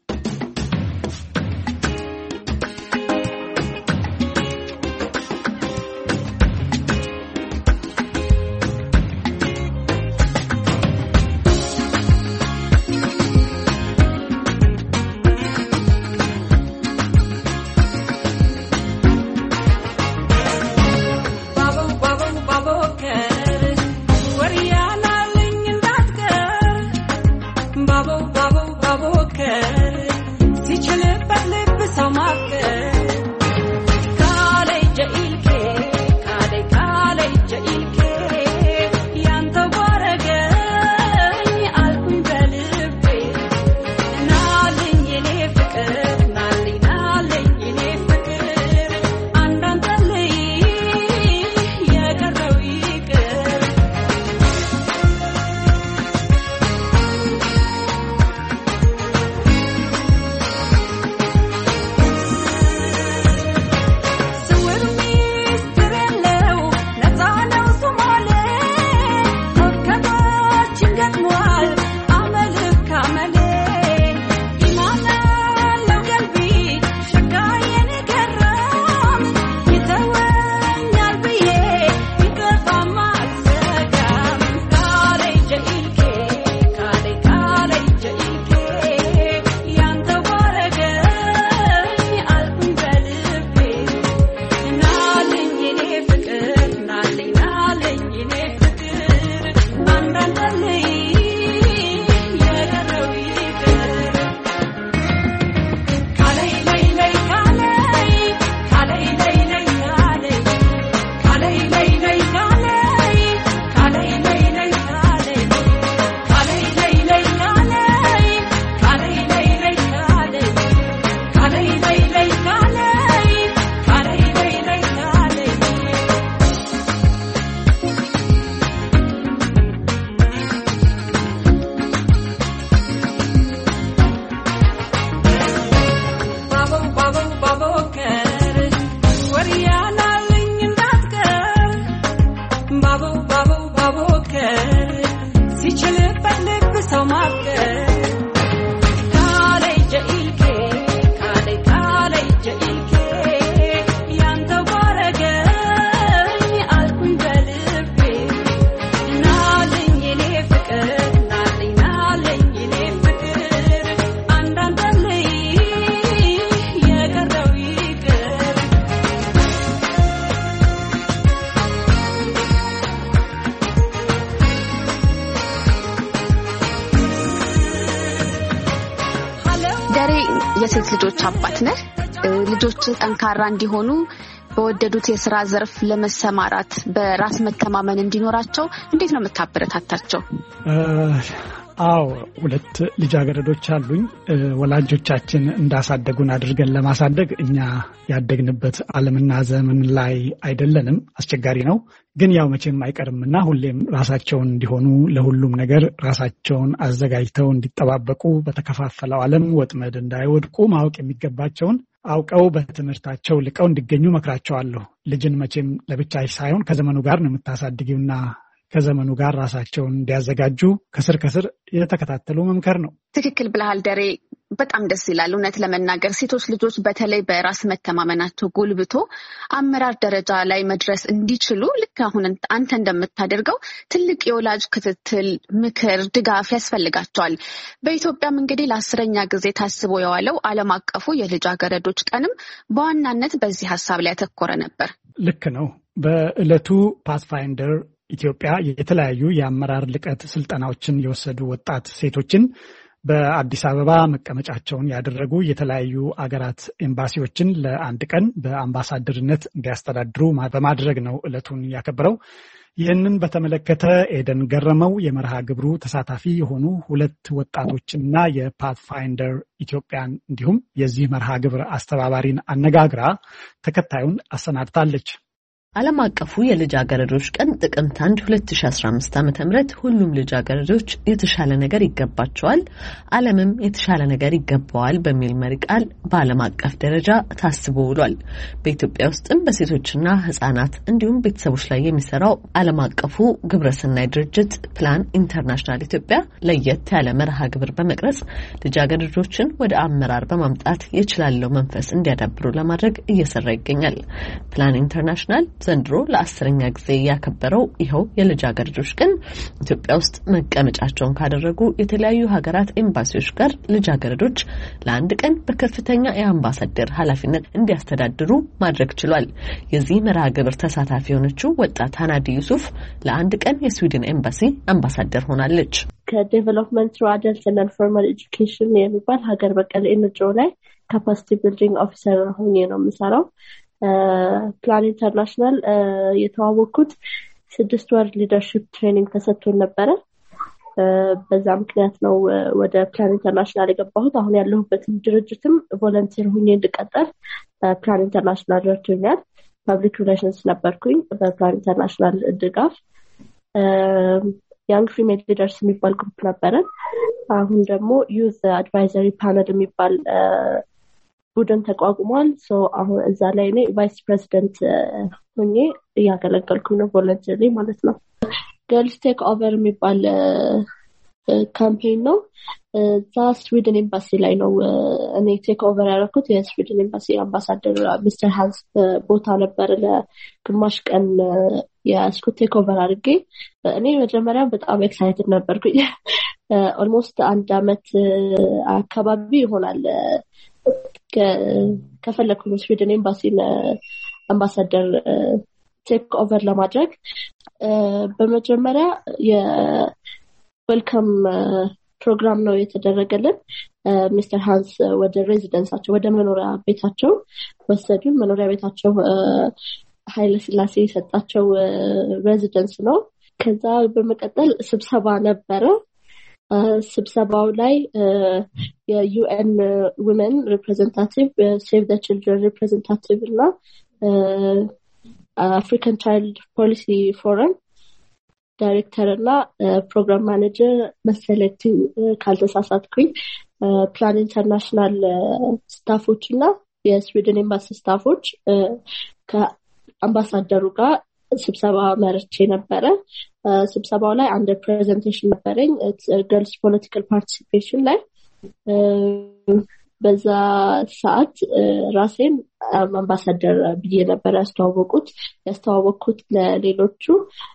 የሴት ልጆች አባት ነህ። ልጆች ጠንካራ እንዲሆኑ በወደዱት የሥራ ዘርፍ ለመሰማራት በራስ መተማመን እንዲኖራቸው እንዴት ነው የምታበረታታቸው? አዎ 2 ልጃገረዶች አሉኝ። ወላጆቻችን እንዳሳደጉን አድርገን ለማሳደግ እኛ ያደግንበት ዓለምና ዘመን ላይ አይደለንም። አስቸጋሪ ነው። ግን ያው መቼም አይቀርምና ሁሌም ራሳቸውን እንዲሆኑ ለሁሉም ነገር ራሳቸውን አዘጋጅተው እንዲጠባበቁ በተከፋፈለው ዓለም ወጥመድ እንዳይወድቁ ማወቅ የሚገባቸውን አውቀው በትምህርታቸው ልቀው እንዲገኙ መክራቸዋለሁ። ልጅን መቼም ለብቻ ሳይሆን ከዘመኑ ጋር ነው የምታሳድጊውና ከዘመኑ ጋር ራሳቸውን እንዲያዘጋጁ ከስር የተከታተሉ መምከር ነው። ትክክል ብለሃል ደሬ። በጣም ደስ ይላል። እውነት ለመናገር ሴቶች ልጆች በተለይ በራስ መተማመናቸው ጎልብቶ አመራር ደረጃ ላይ መድረስ እንዲችሉ ልክ አሁን አንተ እንደምታደርገው ትልቅ የወላጅ ክትትል፣ ምክር፣ ድጋፍ ያስፈልጋቸዋል። በኢትዮጵያም እንግዲህ ለ10ኛ ጊዜ ታስቦ የዋለው ዓለም አቀፉ የልጃገረዶች ቀንም በዋናነት በዚህ ሀሳብ ላይ ያተኮረ ነበር። ልክ ነው። በዕለቱ ፓትፋይንደር ኢትዮጵያ የተለያዩ የአመራር ልቀት ስልጠናዎችን የወሰዱ ወጣት ሴቶችን በአዲስ አበባ መቀመጫቸውን ያደረጉ የተለያዩ አገራት ኤምባሲዎችን ለአንድ ቀን በአምባሳደርነት እንዲያስተዳድሩ በማድረግ ነው ዕለቱን ያከበረው። ይህንን በተመለከተ ኤደን ገረመው የመርሃ ግብሩ ተሳታፊ የሆኑ 2 ወጣቶችና የፓትፋይንደር ኢትዮጵያን እንዲሁም የዚህ መርሃ ግብር አስተባባሪን አነጋግራ ተከታዩን አሰናድታለች። ዓለም አቀፉ የልጃገረዶች ቀን ጥቅምት 1 2015 ዓ.ም ሁሉም ልጃገረዶች የተሻለ ነገር ይገባቸዋል፣ ዓለምም የተሻለ ነገር ይገባዋል በሚል መሪ ቃል በዓለም አቀፍ ደረጃ ታስቦ ውሏል። በኢትዮጵያ ውስጥም በሴቶችና ህጻናት እንዲሁም ቤተሰቦች ላይ የሚሰራው ዓለም አቀፉ ግብረሰናይ ድርጅት ፕላን ኢንተርናሽናል ኢትዮጵያ ለየት ያለ መርሃ ግብር በመቅረጽ ልጃገረዶችን ወደ አመራር በማምጣት የችላለው መንፈስ እንዲያዳብሩ ለማድረግ እየሰራ ይገኛል። ፕላን ኢንተርናሽናል ዘንድሮ ለ10ኛ ጊዜ ያከበረው ይኸው የልጃገረዶች ቀን ኢትዮጵያ ውስጥ መቀመጫቸውን ካደረጉ የተለያዩ ሀገራት ኤምባሲዎች ጋር ልጃገረዶች ለአንድ ቀን በከፍተኛ የአምባሳደር ኃላፊነት እንዲያስተዳድሩ ማድረግ ችሏል። የዚህ መርሃ ግብር ተሳታፊ የሆነችው ወጣት ሃናዲ ዩሱፍ ለአንድ ቀን የስዊድን ኤምባሲ አምባሳደር ሆናለች። ከዴቨሎፕመንት ትሩ አደልት እና ፎርማል ኤጁኬሽን የሚባል ሀገር በቀል ኤንጂኦ ላይ ካፓሲቲ ቢልዲንግ ኦፊሰር ሆኜ ነው የምሰራው። ፕላን ኢንተርናሽናል የተዋወቅኩት 6 ወር ሊደርሺፕ ትሬኒንግ ተሰጥቶን ነበረ። በዛ ምክንያት ነው ወደ ፕላን ኢንተርናሽናል የገባሁት። አሁን ያለሁበት ድርጅትም ቮለንቲር ሆኜ እንድቀጠል ፕላን ኢንተርናሽናል ረድቶኛል። ፐብሊክ ሪሌሽንስ ነበርኩኝ በፕላን ኢንተርናሽናል ድጋፍ። ያንግ ፊሜል ሊደርስ የሚባል ግሩፕ ነበረን። አሁን ደግሞ ዩዝ አድቫይዘሪ ፓነል የሚባል ቡድን ተቋቁሟል። አሁን እዛ ላይ እኔ ቫይስ ፕሬዚደንት ሆኜ እያገለገልኩኝ ነው ቮለንተሪ ማለት ነው። ገርልስ ቴክ ኦቨር የሚባል ካምፔን ነው። እዛ ስዊድን ኤምባሲ ላይ ነው እኔ ቴክ ኦቨር ያደረኩት። የስዊድን ኤምባሲ አምባሳደር ሚስተር ሃንስ ቦታ ነበር ለግማሽ ቀን የስኩት ቴክ ኦቨር አድርጌ እኔ መጀመሪያ በጣም ኤክሳይትድ ነበርኩኝ። ኦልሞስት 1 አመት አካባቢ ይሆናል ከፈለኩኝ ስዊድን ኤምባሲን አምባሳደር ቴክ ኦቨር ለማድረግ። በመጀመሪያ የዌልካም ፕሮግራም ነው የተደረገልን። ሚስተር ሃንስ ወደ ሬዚደንሳቸው ወደ መኖሪያ ቤታቸው ወሰዱን። መኖሪያ ቤታቸው ኃይለ ሥላሴ የሰጣቸው ሬዚደንስ ነው። ከዛ በመቀጠል ስብሰባ ነበረ። ስብሰባው ላይ የዩኤን ዊመን ሪፕሬዘንታቲቭ፣ ሴቭ ዘ ችልድረን ሪፕሬዘንታቲቭ እና አፍሪካን ቻይልድ ፖሊሲ ፎረም ዳይሬክተር እና ፕሮግራም ማኔጀር መሰለኝ ካልተሳሳትኩኝ ፕላን ኢንተርናሽናል ስታፎች እና የስዊድን ኤምባሲ ስታፎች ከአምባሳደሩ ጋር ስብሰባ መርቼ ነበረ። ስብሰባው ላይ አንድ ፕሬዘንቴሽን ነበረኝ ገርልስ ፖለቲካል ፓርቲሲፔሽን ላይ። በዛ ሰዓት ራሴን አምባሳደር ብዬ ነበር ያስተዋወቅኩት ለሌሎቹ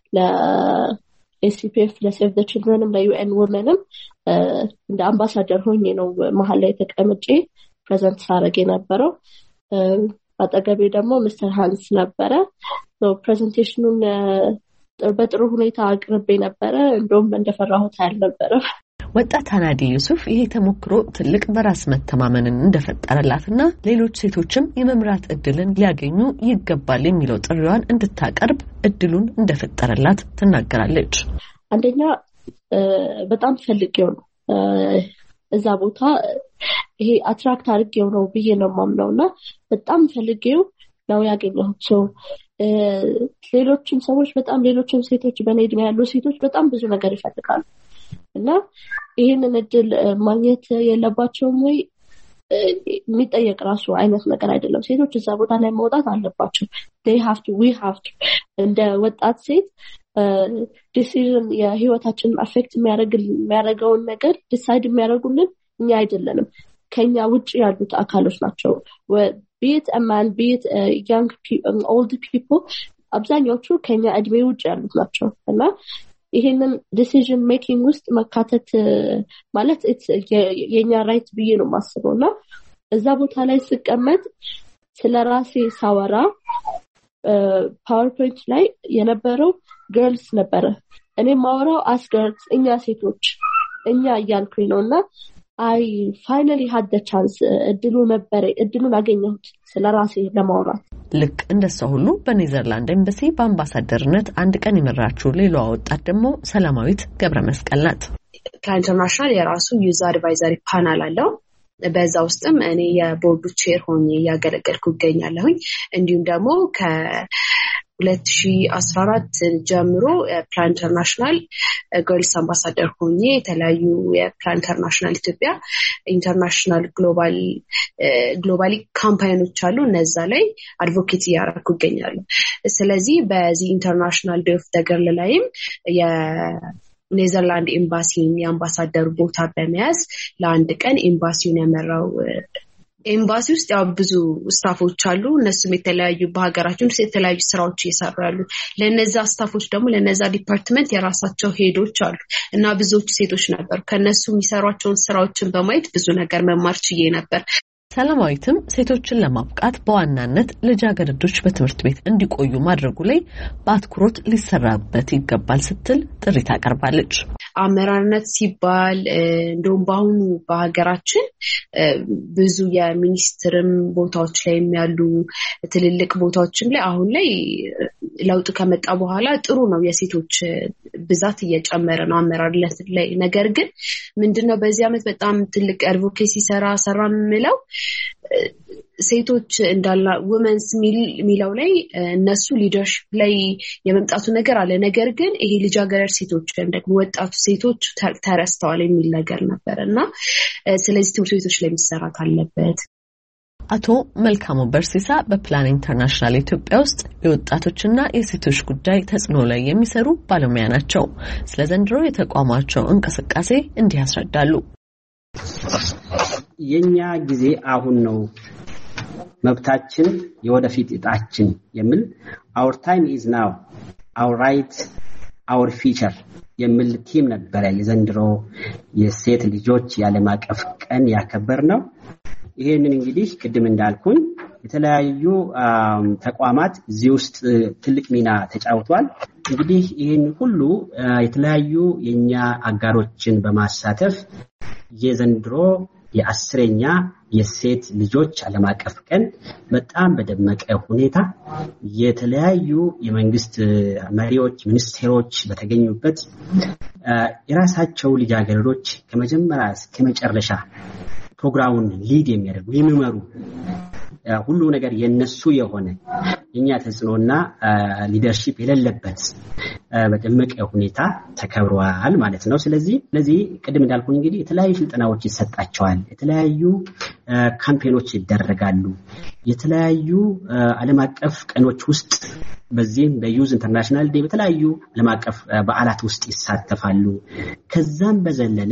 ለኤሲፒኤፍ፣ ለሴቭ ዘ ችልድረንም ለዩኤን ወመንም እንደ አምባሳደር ሆኜ ነው መሀል ላይ ተቀምጬ ፕሬዘንት ሳረግ የነበረው። አጠገቤ ደግሞ ሚስተር ሃንስ ነበረ። ፕሬዘንቴሽኑን በጥሩ ሁኔታ አቅርቤ ነበረ። እንደውም እንደፈራሁት አልነበረም። ወጣት ሃናዲ ዩሱፍ ይሄ ተሞክሮ ትልቅ በራስ መተማመንን እንደፈጠረላትና ሌሎች ሴቶችም የመምራት እድልን ሊያገኙ ይገባል የሚለው ጥሪዋን እንድታቀርብ እድሉን እንደፈጠረላት ትናገራለች። አንደኛ በጣም ፈልጌው ነው እዛ ቦታ ይሄ አትራክት አድርጌው ነው ብዬ ነው የማምነውና በጣም ፈልጌው ነው ያገኘሁት። ሌሎችም ሰዎች ሌሎችም ሴቶች በኔ እድሜ ያሉ ሴቶች በጣም ብዙ ነገር ይፈልጋሉ እና ይሄንን እድል ማግኘት የለባቸውም ወይ የሚጠየቅ ራሱ አይነት ነገር አይደለም። ሴቶች እዛ ቦታ ላይ መውጣት አለባቸው። we have to እንደ ወጣት ሴት ዲሲዥን የህይወታችንን አፌክት የሚያደርገውን ነገር ዲሳይድ የሚያደርጉልን እኛ አይደለንም፣ ከኛ ውጭ ያሉት አካሎች ናቸው። be it a man, be it young people, old people አብዛኞቹ ከኛ እድሜ ውጭ ያሉት ናቸው እና ይሄንን ዲሲዥን ሜኪንግ ውስጥ መካተት ማለት የኛ ራይት ብዬ ነው የማስበውና እዛ ቦታ ላይ ስቀመጥ ስለራሴ ሳወራ ፓወርፖይንት ላይ የነበረው ገርልስ ነበረ። እኔ ማወራው አስገርልስ እኛ ሴቶች እኛ እያልኩኝ ነውና I finally had the chance እድሉን አገኘሁት ስለራሴ ለማውራት። ልክ እንደሷ ሁሉ በኔዘርላንድ ኤምባሲ በአምባሳደርነት አንድ ቀን የመራችው ሌላዋ ወጣት ደግሞ ሰላማዊት ገብረ መስቀል ናት። ፕላን ኢንተርናሽናል የራሱ ዩዝ አድቫይዘሪ ፓናል አለው። በዛ ውስጥም እኔ የቦርዱ ቼር ሆኜ ያገለገልኩ እገኛለሁኝ። እንዲሁም ደግሞ 2014 ጀምሮ ፕላን ኢንተርናሽናል ገርልስ አምባሳደር ሆኜ የተለያዩ የፕላን ኢንተርናሽናል ኢትዮጵያ ኢንተርናሽናል ግሎባሊ ካምፓኒዎች አሉ እነዛ ላይ አድቮኬሲ ያደርኩ ይገኛሉ ስለዚህ በዚህ ኢንተርናሽናል ዴይ ኦፍ ዘ ገርል ላይም ኔዘርላንድ ኤምባሲን የአምባሳደር ቦታ በመያዝ ለአንድ ቀን ኤምባሲውን ያመራው ኤምባሲ ውስጥ ያው ብዙ ስታፎች አሉ እነሱም የተለያዩ በሀገራችን ውስጥ የተለያዩ ስራዎች እየሰሩ ያሉ ለነዛ ስታፎች ደግሞ ለነዛ ዲፓርትመንት የራሳቸው ሄዶች አሉ እና ብዙዎች ሴቶች ነበሩ ከነሱ የሚሰሯቸውን ስራዎችን በማየት ብዙ ነገር መማር ችዬ ነበር ሰላማዊትም ሴቶችን ለማብቃት በዋናነት ልጃገረዶች በትምህርት ቤት እንዲቆዩ ማድረጉ ላይ በአትኩሮት ሊሰራበት ይገባል ስትል ጥሪ ታቀርባለች አመራርነት ሲባል እንደውም በአሁኑ በሀገራችን ብዙ የሚኒስትርም ቦታዎች ላይ ያሉ ትልልቅ ቦታዎችም ላይ አሁን ላይ ለውጥ ከመጣ በኋላ ጥሩ ነው የሴቶች ብዛት እየጨመረ ነው አመራርነት ላይ ነገር ግን ምንድነው በዚህ አመት በጣም ትልቅ አድቮኬሲ ሰራምለው ሴቶች እንዳላ women's ሚለው ላይ እነሱ ሊደርሺፕ ላይ የመምጣቱ ነገር አለ ነገር ግን ይሄ ልጃገረድ ሴቶች ወይም ደግሞ ወጣቱ ሴቶች ተረስተዋል የሚል ነገር ነበርና ስለዚህ ትምህርት ቤቶች ላይ መሰራት አለበት አቶ መልካሙ በርሲሳ በፕላን ኢንተርናሽናል ኢትዮጵያ ውስጥ የወጣቶችና የሴቶች ጉዳይ ተጽዕኖ ላይ የሚሰሩ ባለሙያ ናቸው ስለ ዘንድሮ የተቋማቸው እንቅስቃሴ እንዲህ ያስረዳሉ የኛ ጊዜ አሁን ነው መብታችን የወደፊት እጣችን የሚል our time is now our right our future የሚል ቲም ነበር የዘንድሮ የሴት ልጆች የዓለም አቀፍ ቀን ያከበር ነው ይሄንን እንግዲህ ቅድም እንዳልኩኝ የተለያዩ ተቋማት እዚህ ውስጥ ትልቅ ሚና ተጫውቷል እንግዲህ ይሄን ሁሉ የተለያዩ የኛ አጋሮችን በማሳተፍ የዘንድሮ የአስረኛ የሴት ልጆች ዓለም አቀፍ ቀን በጣም በደመቀ ሁኔታ የተለያዩ የመንግስት መሪዎች ሚኒስቴሮች በተገኙበት የራሳቸው ልጃገረዶች ከመጀመሪያ እስከ መጨረሻ ፕሮግራሙን ሊድ የሚያደርጉ የሚመሩ ሁሉ ነገር የነሱ የሆነ የኛ ተጽዕኖና ሊደርሺፕ የሌለበት በደመቀ ሁኔታ ተከብሯል ማለት ነው ስለዚህ ቅድም እንዳልኩኝ እንግዲህ የተለያዩ ስልጠናዎች ይሰጣቸዋል የተለያዩ ካምፔኖች ይደረጋሉ የተለያዩ ዓለም አቀፍ ቀኖች ውስጥ በዚህም በዩዝ ኢንተርናሽናል ዴይ በተለያዩ ዓለም አቀፍ በዓላት ውስጥ ይሳተፋሉ ከዛም በዘለለ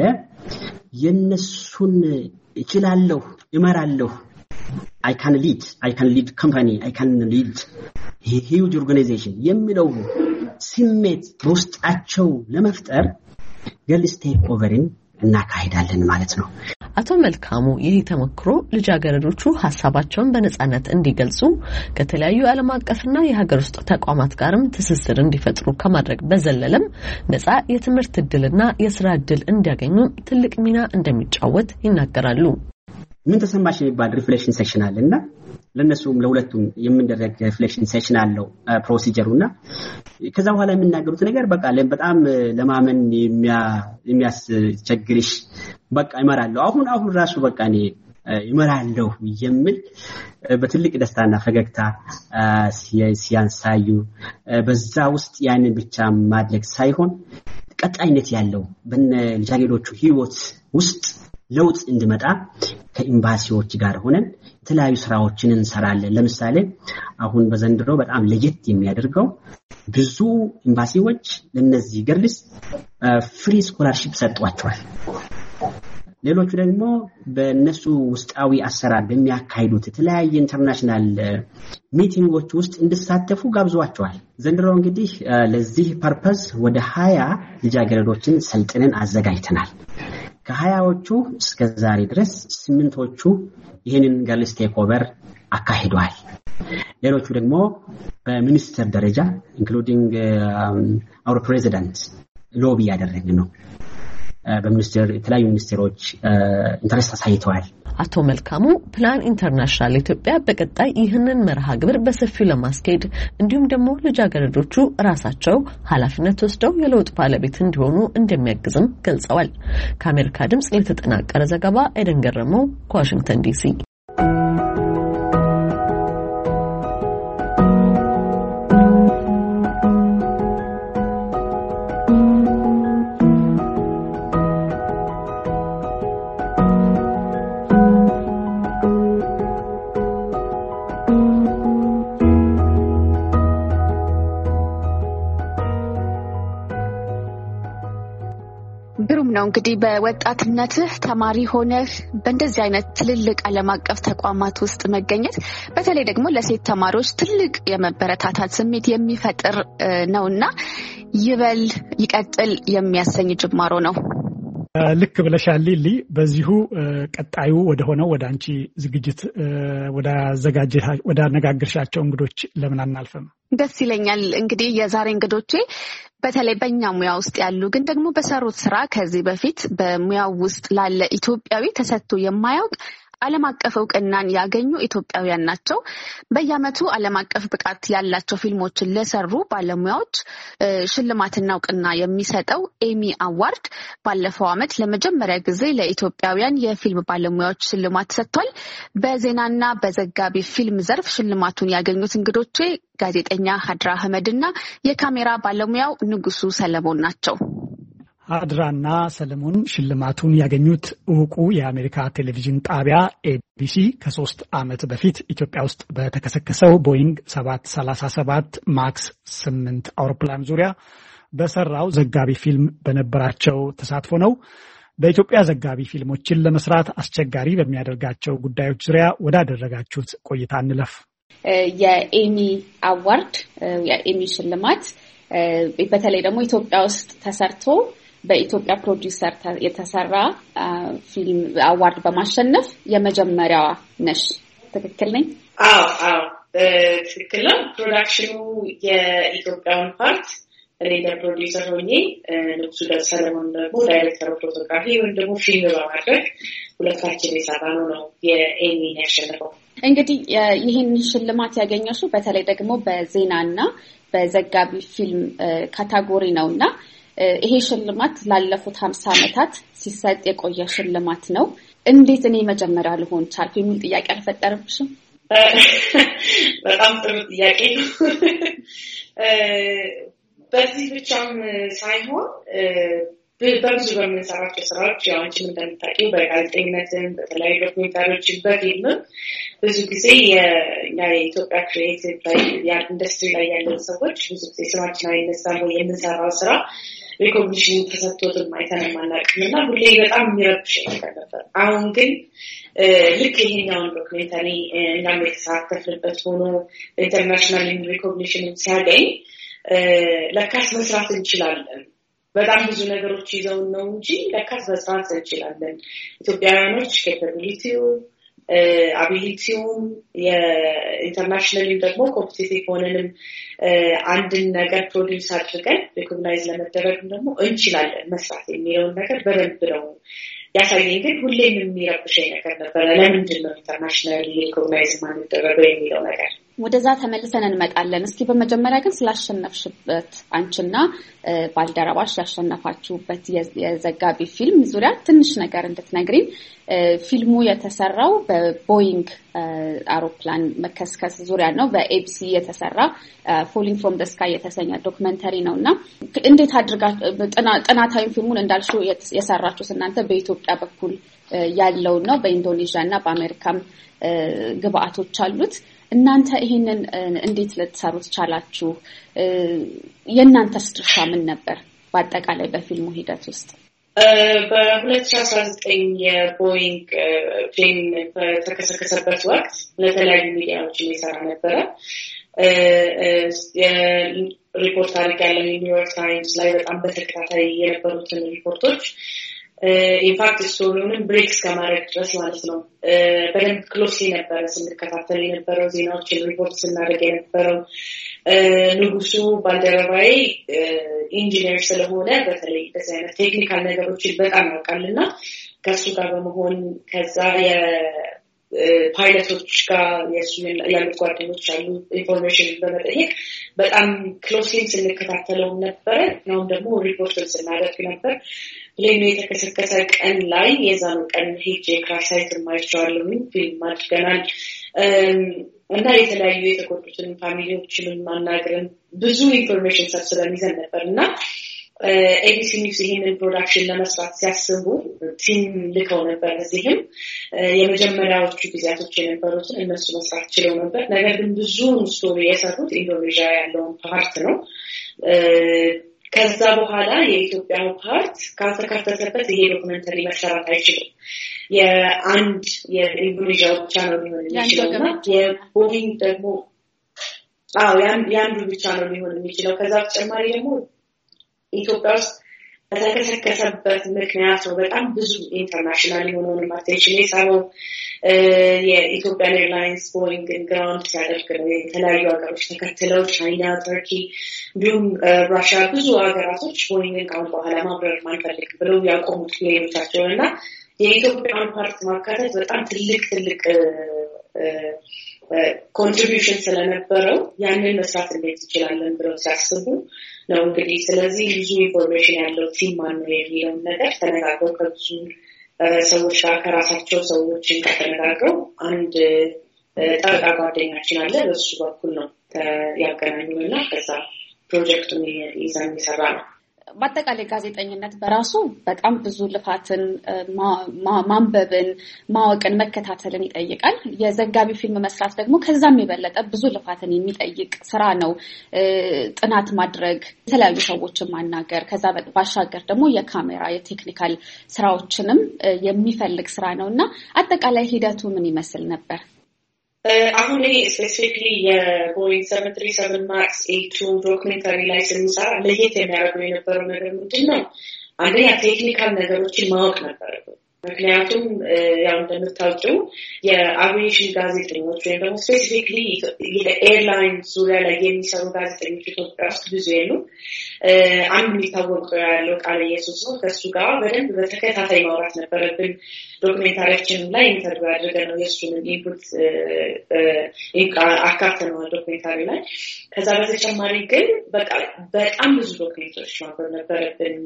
የነሱን ይችላልው ይመራልው I can lead company I can lead a huge organization የሚለው ስሜት በውስጣቸው ለመፍጠር girls take overን እናካሂዳለን ማለት ነው አቶ መልካሙ ይሄ ተመክሮ ልጃገረዶቹ ሐሳባቸውን በነጻነት እንዲገልጹ ከተለያዩ ዓለም አቀፍና የሀገር ውስጥ ተቋማት ጋርም ትስስር እንዲፈጥሩ ከማድረግ በዘለለም ነጻ የትምህርት ዕድልና የሥራ ዕድል እንዲያገኙ ትልቅ ሚና እንደሚጫወት ይናገራሉ ምን ተሰማሽ የሚባል ሪፍሌክሽን ሴክሽን አለና ለነሱም ለሁለቱም የምንደረግ ሪፍሌክሽን ሴክሽን አለው ፕሮሲጀሩና ከዛ በኋላ የምናገሩት ነገር በቃ በጣም ለማመን የሚያስቸግርሽ በቃ ይመራለው አሁን ራሱ በቃ እኔ ይመራለው የሚል በትልቅ ደስታና ፈገግታ ሲያንሳዩ በዛ ውስጥ ያንን ብቻ ማድረግ ሳይሆን ቀጣይነት ያለው በልጃገረዶቹ ህይወት ውስጥ ለውጥ እንዲመጣ ከኤምባሲዎች ጋር ሆነን የተለያዩ ስራዎችን እንሰራለን ለምሳሌ አሁን በዘንድሮ በጣም ለየት የሚያደርገው ብዙ ኤምባሲዎች ለነዚህ ገርልስ ፍሪ ስኮላርሺፕ ሰጥቷቸዋል ሌሎቹ ደግሞ በእነሱ ውስጣዊ አሰራር በሚያካሂዱት የተለያየ ኢንተርናሽናል ሚቲንጎች ውስጥ እንዲሳተፉ ጋብዟቸዋል ዘንድሮ እንግዲህ ለዚህ ፐርፐዝ ወደ 20 ልጃገረዶችን ሰልጥነን አዘጋጅተናል ከ20ዎቹ እስከ ዛሬ ድረስ 8ዎቹ ይሄንን girls take over አካሂደዋል ሌሎቹ ደግሞ በሚኒስትር ደረጃ including our president ሎቢ ያደረግን ነው በሚኒስትር የተለያዩ ሚኒስትሮች ኢንተረስት አሳይተዋል አቶ መልካሙ ፕላን ኢንተርናሽናል ኢትዮጵያ በቀጣይ ይህንን መርሃ ግብር በሰፊው ለማስኬድ እንዲሁም ደግሞ ልጃገረዶቹ ራሳቸው ኃላፊነት ወስደው የለውጥ ባለቤት እንዲሆኑ እንደሚያግዝም ገልጸዋል ከአሜሪካ ድምጽ ለተጠናቀረ ዘገባ ኤደን ገረመው ከዋሽንግተን ዲሲ ግሩም ነው። እንግዲህ በወጣትነትህ ተማሪ ሆነህ በእንደዚህ አይነት ትልልቅ ዓለም አቀፍ ተቋማት ውስጥ መገኘት በተለይ ደግሞ ለሴት ተማሪዎች ትልቅ የመበረታታት ስሜት የሚፈጥር ነውና ይበል ይቀጥል የሚያሰኝ ጅማሮ ነው። ልክ ብለሻል ሊሊ። በዚሁ ቀጣዩ ወደ ሆነው ወደ አንቺ ዝግጅት ወደ አነጋግርሻቸው እንግዶች ለምን አናልፈም? ደስ ይለኛል። እንግዲህ የዛሬ እንግዶቼ በተለይ በእኛ ሙያ ውስጥ ያሉ ግን ደግሞ በሰሩት ስራ ከዚህ በፊት በሙያው ውስጥ ላለ ኢትዮጵያዊ ተሰጥቶ የማያውቅ ዓለም አቀፍ እውቅናን ያገኙ ኢትዮጵያውያን ናቸው። በየዓመቱ ዓለም አቀፍ ብቃት ያላቸው ፊልሞችን ለሰሩ ባለሙያዎች ሽልማትና እውቅና የሚሰጠው ኤሚ አዋርድ ባለፈው ዓመት ለመጀመሪያ ጊዜ ለኢትዮጵያውያን የፊልም ባለሙያዎች ሽልማት ሰጥቷል። በዜናና በዘጋቢ ፊልም ዘርፍ ሽልማቱን ያገኙት እንግዶቼ ጋዜጠኛ ሀድራ አህመድና የካሜራ ባለሙያው ንጉሱ ሰለሞን ናቸው። ሀድራና ሰለሞን ሽልማቱን ያገኙት ዕውቁ የአሜሪካ ቴሌቪዥን ጣቢያ ኤቢሲ ከ3 ዓመት በፊት ኢትዮጵያ ውስጥ በተከሰከሰው ቦይንግ 737 ማክስ 8 አውሮፕላን ዙሪያ በሰራው ዘጋቢ ፊልም በነበራቸው ተሳትፎ ነው። በኢትዮጵያ ዘጋቢ ፊልሞችን ለመስራት አስቸጋሪ በሚያደርጋቸው ጉዳዮች ዙሪያ ወዳደረጋችሁት ቆይታ እንለፍ። የኤሚ አዋርድ የኤሚ ሽልማት በተለይ ደግሞ ኢትዮጵያ ውስጥ ተሰርቶ በኢትዮጵያ ፕሮዲዩሰር የተሰራ ፊልም አዋርድ በማሸነፍ የመጀመሪያዋ ነሽ። ትክክል ነኝ? አዎ ትክክል ነው። ፕሮዳክሽኑ የኢትዮጵያን ፓርት እኔ ፕሮዲዩሰር ሆኜ ንጉሱ ሰለሞን ደግሞ ዳይሬክተር ፎቶግራፊ ወይም ደግሞ ፊልም በማድረግ ሁለታችን የሰራነው ነው የኤሚ ያሸነፈው። እንግዲህ ይህን ሽልማት ያገኘሽው በተለይ ደግሞ በዜናና በዘጋቢ ፊልም ካታጎሪ ነውና ይሄ ሽልማት ላለፉት 50 ዓመታት ሲሰጥ የቆየ ሽልማት ነው። እንዴት እኔ መጀመሪያ ልሆን ቻልኩ የሚል ጥያቄ አልፈጠረብሽም? በጣም ጥሩ ጥያቄ ነው። በዚህ ብቻም ሳይሆን በብዙ በምንሰራቸው ስራዎች ያው አንቺም እንደምታውቂው በጋዜጠኝነትም በተለያዩ ዶክሜንታሪዎችን በፊልምም ብዙ ጊዜ የኢትዮጵያ ክሪኤቲቭ ላይ ኢንዱስትሪ ላይ ያለን ሰዎች ብዙ ጊዜ ስማችን አይነሳም ወይ የምንሰራው ስራ ሪኮግኒሽን ተሰጥቶትም አይተንም አናውቅም እና ሁሌ በጣም የሚረብሸኝ ነገር ነበር። አሁን ግን ልክ ይሄኛውን ዶክሜንታሪ እኛም የተሳተፍንበት ሆኖ ኢንተርናሽናል ሪኮግኒሽን ሲያገኝ ለካስ መስራት እንችላለን። በጣም ብዙ ነገሮች ይዘው ነው እንጂ ለካስ መስራት እንችላለን። ኢትዮጵያውያኖች ኬፓቢሊቲው አቢሊቲውም የኢንተርናሽናል ደግሞ ኮምፒቲቲቭ ሆነንም አንድን ነገር ፕሮዲውስ አድርገን ሪኮግናይዝ ለመደረግ ደግሞ እንችላለን መስራት የሚለውን ነገር በደንብ ነው ያሳየኝ። ግን ሁሌም የሚረብሸኝ ነገር ነበረ፣ ለምንድን ነው ኢንተርናሽናል ሪኮግናይዝ ማንደረገው የሚለው ነገር። ወደዛ ተመልሰን እንመጣለን። እስኪ በመጀመሪያ ግን ስላሸነፍሽበት አንቺና ባልደረባሽ ያሸነፋችሁበት የዘጋቢ ፊልም ዙሪያ ትንሽ ነገር እንድትነግሪኝ። ፊልሙ የተሰራው በቦይንግ አውሮፕላን መከስከስ ዙሪያ ነው። በኤቢሲ የተሰራ ፎሊንግ ፍሮም ዘ ስካይ የተሰኘ ዶክመንተሪ ነውና እንዴት አድርጋችሁ ጥናታዊ ፊልሙን እንዳልሽው የሰራችሁት እናንተ በኢትዮጵያ በኩል ያለው ነው። በኢንዶኔዥያና በአሜሪካም ግብአቶች አሉት። እናንተ ይሄንን እንዴት ልትሰሩት ቻላችሁ? የእናንተስ ድርሻ ምን ነበር በአጠቃላይ በፊልሙ ሂደት ውስጥ? በ2019 የቦይንግ ፕሌን በተከሰከሰበት ወቅት ለተለያዩ ሚዲያዎች የሚሰራ ነበረ። ሪፖርት አድርግ ያለ ኒውዮርክ ታይምስ ላይ በጣም በተከታታይ የነበሩትን ሪፖርቶች ኢንፋክት ስቶሪውንም ብሬክስ ከማድረግ ድረስ ማለት ነው በደንብ ክሎስሊ ነበረ ስንከታተል የነበረው፣ ዜናዎችን ሪፖርት ስናደርግ የነበረው። ንጉሱ ባልደረባዬ ኢንጂነር ስለሆነ በተለይ በዚህ አይነት ቴክኒካል ነገሮችን በጣም ያውቃልና ከሱ ጋር በመሆን ከዛ የፓይለቶች ጋር የሱ ያሉት ጓደኞች አሉ ኢንፎርሜሽን በመጠየቅ በጣም ክሎስሊ ስንከታተለው ነበረ። አሁን ደግሞ ሪፖርትን ስናደርግ ነበር። ፕሌኑ የተከሰከሰ ቀን ላይ የዛኑ ቀን ሄጄ ክራሳይት ማይቻለሁኝ ፊልም አድርገናል እና የተለያዩ የተጎዱትን ፋሚሊዎችንም ማናገርን ብዙ ኢንፎርሜሽን ሰብስበን ይዘን ነበር እና ኤቢሲ ኒውስ ይህንን ፕሮዳክሽን ለመስራት ሲያስቡ ቲም ልከው ነበር። እዚህም የመጀመሪያዎቹ ጊዜያቶች የነበሩትን እነሱ መስራት ችለው ነበር። ነገር ግን ብዙ ስቶሪ የሰሩት ኢንዶኔዥያ ያለውን ፓርት ነው። ከዛ በኋላ የኢትዮጵያ ፓርት ካልተካተተበት ይሄ ዶክመንተሪ መሰራት አይችልም። የአንድ የኢንዶኔዥያ ብቻ ነው ሊሆን የሚችለውና የቦይንግ ደግሞ የአንዱ ብቻ ነው ሊሆን የሚችለው። ከዛ በተጨማሪ ደግሞ ኢትዮጵያ ውስጥ በተከሰከሰበት ምክንያት ነው በጣም ብዙ ኢንተርናሽናል የሆነውን አቴንሽን የሳበው። የኢትዮጵያ ኤርላይንስ ቦይንግን ግራውንድ ሲያደርግ ነው የተለያዩ ሀገሮች ተከትለው ቻይና፣ ተርኪ እንዲሁም ራሽያ ብዙ ሀገራቶች ቦይንግን ካሁን በኋላ ማብረር ማንፈልግ ብለው ያቆሙት ፕሌኖቻቸውን እና የኢትዮጵያን ፓርት ማካተት በጣም ትልቅ ኮንትሪቢዩሽን ስለነበረው ያንን መስራት እንዴት እንችላለን ብለው ሲያስቡ ነው እንግዲህ። ስለዚህ ብዙ ኢንፎርሜሽን ያለው ቲም ማነው የሚለውን ነገር ተነጋግረው ከብዙ ሰዎች ጋር ከራሳቸው ሰዎችን ጋር ተነጋግረው አንድ ጠበቃ ጓደኛችን አለ በሱ በኩል ነው ያገናኙና ከዛ ፕሮጀክቱን ይዘን የሚሰራ ነው። በአጠቃላይ ጋዜጠኝነት በራሱ በጣም ብዙ ልፋትን፣ ማንበብን፣ ማወቅን፣ መከታተልን ይጠይቃል። የዘጋቢ ፊልም መስራት ደግሞ ከዛም የበለጠ ብዙ ልፋትን የሚጠይቅ ስራ ነው። ጥናት ማድረግ፣ የተለያዩ ሰዎችን ማናገር፣ ከዛ ባሻገር ደግሞ የካሜራ የቴክኒካል ስራዎችንም የሚፈልግ ስራ ነው እና አጠቃላይ ሂደቱ ምን ይመስል ነበር? አሁን ይሄ ስፔሲፊክሊ የቦይንግ 737 ማክስ 82 ዶክመንተሪ ላይ ስንሰራ ለየት የሚያደርገው የነበረው ነገር ምንድን ነው? አንደኛ ቴክኒካል ነገሮችን ማወቅ ነበረብን። ምክንያቱም ያው እንደምታውቁው የአቪዬሽን ጋዜጠኞች ወይም ደግሞ ስፔሲፊክሊ የኤርላይን ዙሪያ ላይ የሚሰሩ ጋዜጠኞች ኢትዮጵያ ውስጥ ብዙ የሉም። አንድ የሚታወቀው ያለው ቃለ ኢየሱስ ነው። ከሱ ጋር በደንብ በተከታታይ ማውራት ነበረብን። ዶክሜንታሪያችን ላይ ኢንተርቪው አድርገን ነው የእሱን ኢንፑት አካተነዋል ዶክሜንታሪ ላይ። ከዛ በተጨማሪ ግን በጣም ብዙ ዶክሜንቶች ማንበብ ነበረብን።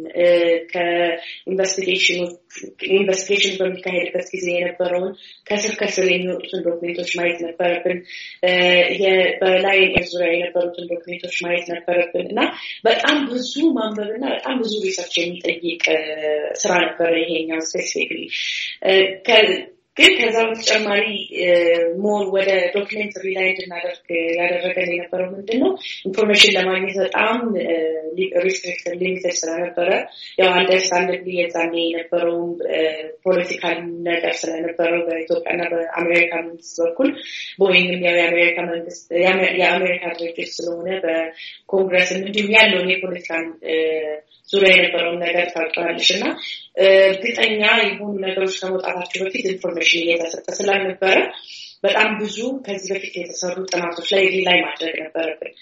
ኢንቨስቲጌሽን በሚካሄድበት ጊዜ የነበረውን ከስር የሚወጡትን ዶክሜንቶች ማየት ነበረብን። በላይን ኤር ዙሪያ የነበሩትን ዶክሜንቶች ማየት ነበረብን እና በጣም ብዙ ማንበብና በጣም ብዙ ሪሰርች የሚጠይቅ ስራ ነበረ ይሄኛው ስፔሲፊክሊ። ግን ከዛ በተጨማሪ ሞር ወደ ዶክሜንተሪ ላይ እንድናደርግ ያደረገን የነበረው ምንድነው ኢንፎርሜሽን ለማግኘት በጣም ሪስትሪክትድ ሊሚትድ ስለነበረ ያው አንደርስታንድ የዛኔ የነበረው ፖለቲካል ነገር ስለነበረው በኢትዮጵያና በአሜሪካ መንግስት በኩል ቦይንግም የአሜሪካ መንግስት የአሜሪካ ድርጅት ስለሆነ በኮንግረስ እንዲሁም ያለውን የፖለቲካል ዙሪያ የነበረውን ነገር ታውቃለሽ እና እርግጠኛ የሆኑ ነገሮች ከመውጣታቸው በፊት ኢንፎርሜሽን እየተሰጠ ስላልነበረ በጣም ብዙ ከዚህ በፊት የተሰሩ ጥናቶች ላይ ሪላይ ማድረግ ነበረብን።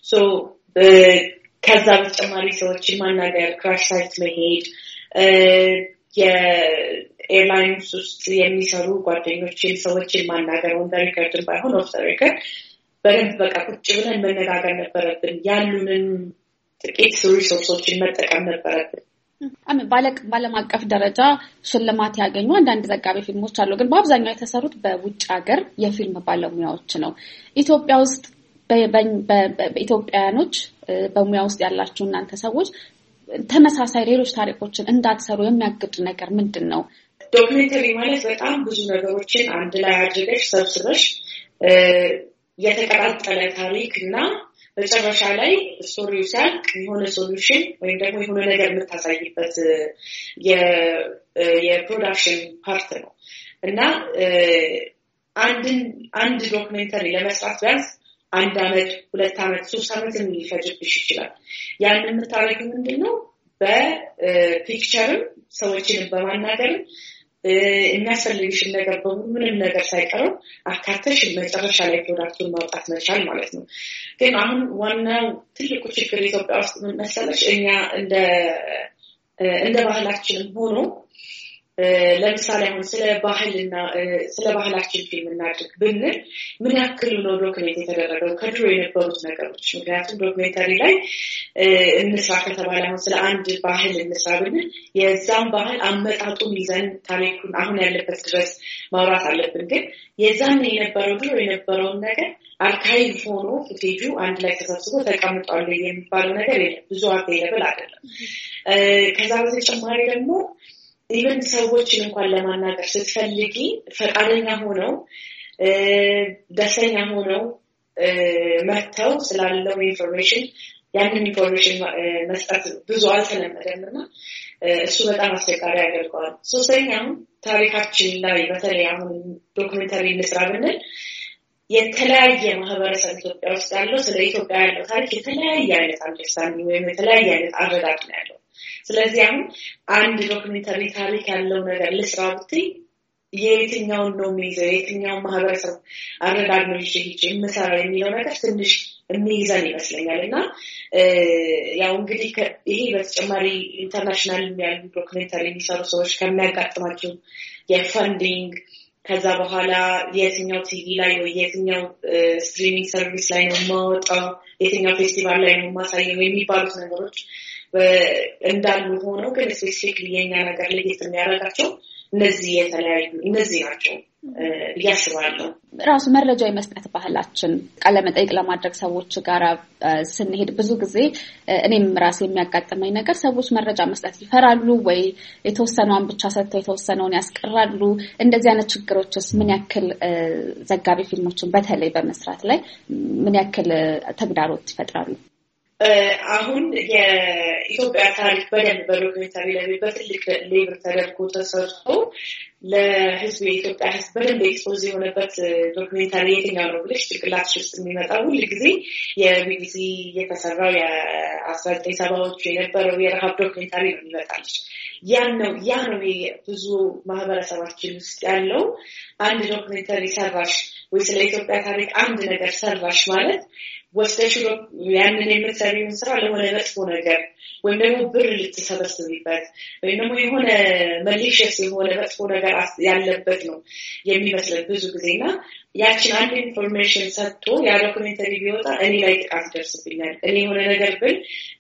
ከዛ በተጨማሪ ሰዎችን ማናገር፣ ክራሽ ሳይት መሄድ፣ የኤርላይንስ ውስጥ የሚሰሩ ጓደኞችን ሰዎችን ማናገር ኦን ዘ ሪከርድን ባይሆን ኦፍ ዘ ሪከርድ በደንብ በቃ ቁጭ ብለን መነጋገር ነበረብን። ያሉንን ጥቂት ሪሶርሶችን መጠቀም ነበረብን። በዓለም አቀፍ ደረጃ ሽልማት ያገኙ አንዳንድ ዘጋቢ ፊልሞች አሉ፣ ግን በአብዛኛው የተሰሩት በውጭ ሀገር የፊልም ባለሙያዎች ነው። ኢትዮጵያ ውስጥ በኢትዮጵያውያኖች በሙያ ውስጥ ያላችሁ እናንተ ሰዎች ተመሳሳይ ሌሎች ታሪኮችን እንዳትሰሩ የሚያግድ ነገር ምንድን ነው? ዶክሜንተሪ ማለት በጣም ብዙ ነገሮችን አንድ ላይ አድርገሽ ሰብስበሽ የተቀጣጠለ ታሪክ እና በመጨረሻ ላይ ስቶሪው ሲያልቅ የሆነ ሶሉሽን ወይም ደግሞ የሆነ ነገር የምታሳይበት የፕሮዳክሽን ፓርት ነው እና አንድ ዶክሜንተሪ ለመስራት ቢያንስ 1 ዓመት 2 ዓመት 3 ዓመትን ሊፈጅብሽ ይችላል። ያን የምታደርጊው ምንድነው በፒክቸርም ሰዎችን በማናገርም የሚያስፈልግሽን ነገር በሙሉ ምንም ነገር ሳይቀረው አካተሽ መጨረሻ ላይ ፕሮዳክቱን ማውጣት መቻል ማለት ነው። ግን አሁን ዋናው ትልቁ ችግር ኢትዮጵያ ውስጥ ምን መሰለሽ፣ እኛ እንደ ባህላችንም ሆኖ ለምሳሌ አሁን ስለ ባህላችን ፊልም እናድርግ ብንል ምን ያክል ነው ዶክሜንት የተደረገው ከድሮ የነበሩት ነገሮች? ምክንያቱም ዶክሜንተሪ ላይ እንስራ ከተባለ አሁን ስለ አንድ ባህል እንስራ ብንል የዛን ባህል አመጣጡን ይዘን ታሪኩን አሁን ያለበት ድረስ ማውራት አለብን። ግን የዛን የነበረው ድሮ የነበረውን ነገር አርካይቭ ሆኖ ፉቴጁ አንድ ላይ ተሰብስቦ ተቀምጧል የሚባለው ነገር የለም። ብዙ አቬይለብል አይደለም። ከዛ በተጨማሪ ደግሞ ኢቨን ሰዎችን እንኳን ለማናገር ስትፈልጊ ፈቃደኛ ሆነው ደስተኛ ሆነው መጥተው ስላለው ኢንፎርሜሽን ያንን ኢንፎርሜሽን መስጠት ብዙ አልተለመደምና እሱ በጣም አስቸጋሪ ያደርገዋል። ሶስተኛው ታሪካችን ላይ በተለይ አሁን ዶክመንተሪ እንስራ ብንል የተለያየ ማህበረሰብ ኢትዮጵያ ውስጥ ያለው ስለ ኢትዮጵያ ያለው ታሪክ የተለያየ አይነት አንደርስታንዲንግ ወይም የተለያየ አይነት አረዳድ ነው ያለው። ስለዚህ አሁን አንድ ዶክመንተሪ ታሪክ ያለው ነገር ልስራ ብትይ የትኛውን ነው የሚይዘው የትኛውን ማህበረሰብ አረዳድ ነው የምሰራው የሚለው ነገር ትንሽ የሚይዘን ይመስለኛል። እና ያው እንግዲህ ይሄ በተጨማሪ ኢንተርናሽናል ያሉ ዶክመንተሪ የሚሰሩ ሰዎች ከሚያጋጥማቸው የፈንዲንግ ከዛ በኋላ የትኛው ቲቪ ላይ ወይ የትኛው ስትሪሚንግ ሰርቪስ ላይ ነው የማወጣው የትኛው ፌስቲቫል ላይ ነው የማሳየው የሚባሉት ነገሮች እንዳሉ ሆነው ግን ስፔሲፊክሊ የኛ ነገር ለየት የሚያደርጋቸው እነዚህ ናቸው ያስባለሁ። ራሱ መረጃ የመስጠት ባህላችን ቃለመጠይቅ ለማድረግ ሰዎች ጋር ስንሄድ ብዙ ጊዜ እኔም ራሴ የሚያጋጥመኝ ነገር ሰዎች መረጃ መስጠት ይፈራሉ ወይ የተወሰነውን ብቻ ሰጥተው የተወሰነውን ያስቀራሉ። እንደዚህ አይነት ችግሮችስ ምን ያክል ዘጋቢ ፊልሞችን በተለይ በመስራት ላይ ምን ያክል ተግዳሮት ይፈጥራሉ? አሁን የኢትዮጵያ ታሪክ በደንብ በዶክመንታሪ ላይ በትልቅ ሌቭል ተደርጎ ተሰርቶ ለህዝብ የኢትዮጵያ ህዝብ በደንብ ኤክስፖዝ የሆነበት ዶክመንታሪ የትኛው ነው ብለሽ ጭንቅላትሽ ውስጥ የሚመጣው ሁል ጊዜ የቢቢሲ የተሰራው የ1970ዎቹ የነበረው የረሃብ ዶክመንታሪ ነው የሚመጣልሽ። ያ ነው ብዙ ማህበረሰባችን ውስጥ ያለው አንድ ዶክመንታሪ ሰራሽ ወይ ስለ ኢትዮጵያ ታሪክ አንድ ነገር ሰራሽ ማለት ወስተሽ ያንን የምትሰሪውን ስራ ለሆነ መጥፎ ነገር ወይም ደግሞ ብር ልትሰበስብበት ወይም ደግሞ የሆነ ማሊሽየስ የሆነ መጥፎ ነገር ያለበት ነው የሚመስለው ብዙ ጊዜና ያችን አንድ ኢንፎርሜሽን ሰጥቶ ያ ዶክመንተሪ ቢወጣ እኔ ላይ ጥቃት ይደርስብኛል እኔ የሆነ ነገር ብል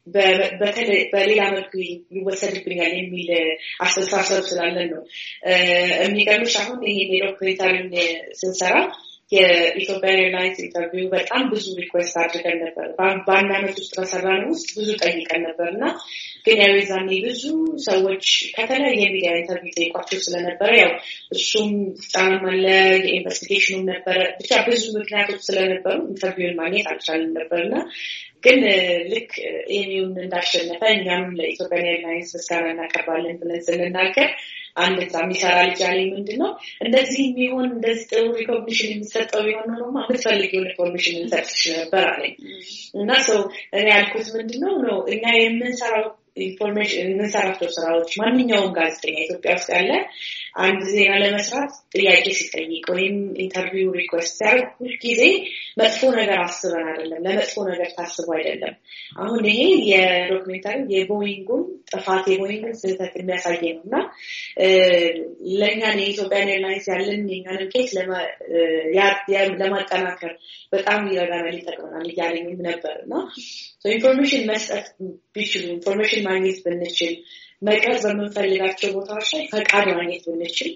በሌላ መልኩ ይወሰድብኛል የሚል አስተሳሰብ ስላለን ነው። የሚገርምሽ አሁን ይሄ ዶክመንተሪን ስንሰራ የኢትዮጵያ ኤርላይንስ ኢንተርቪው በጣም ብዙ ሪኩዌስት አድርገን ነበር። በአንድ ዓመት ውስጥ በሰራነው ውስጥ ብዙ ጠይቀን ነበርና ግን ያው የዛኔ ብዙ ሰዎች ከተለያየ ሚዲያ ኢንተርቪው ጠይቋቸው ስለነበረ ያው እሱም ጫናም አለ የኢንቨስቲጌሽኑም ነበረ ብቻ ብዙ ምክንያቶች ስለነበሩ ኢንተርቪውን ማግኘት አልቻልንም ነበርና ግን ልክ ኤሚውን እንዳሸነፈ እኛም ለኢትዮጵያ ኤርላይንስ ምስጋና እናቀርባለን ብለን ስንናገር አንድ የሚሰራ ልጅ አለኝ ምንድነው እንደዚህ የሚሆን እንደዚህ ጥሩ ሪኮግኒሽን የሚሰጠው ቢሆን ነው የምትፈልጊውን ኢንፎርሜሽን እንሰጥሽ ነበር አለኝ። እና ሰው እኔ ያልኩት ምንድነው ነው እኛ የምንሰራው ኢንፎርሜሽን የምንሰራቸው ስራዎች ማንኛውም ጋዜጠኛ ኢትዮጵያ ውስጥ ያለ አንድ ዜና ለመስራት ጥያቄ ሲጠይቅ ወይም ኢንተርቪው ሪኩዌስት ሲያደርግ ሁልጊዜ መጥፎ ነገር አስበን አይደለም ለመጥፎ ነገር ታስቦ አይደለም። አሁን ይሄ የዶክመንታሪ የቦይንጉን ጥፋት የቦይንጉን ስህተት የሚያሳይ ነው እና ለእኛ የኢትዮጵያ ኤርላይንስ ያለን የኛንን ኬስ ለማጠናከር በጣም ይረዳናል ይጠቅመናል እያለኝም ነበር እና ኢንፎርሜሽን መስጠት ቢችሉ ኢንፎርሜሽን ማግኘት ብንችል መቅረጽ በምንፈልጋቸው ቦታዎች ላይ ፈቃድ ማግኘት ብንችል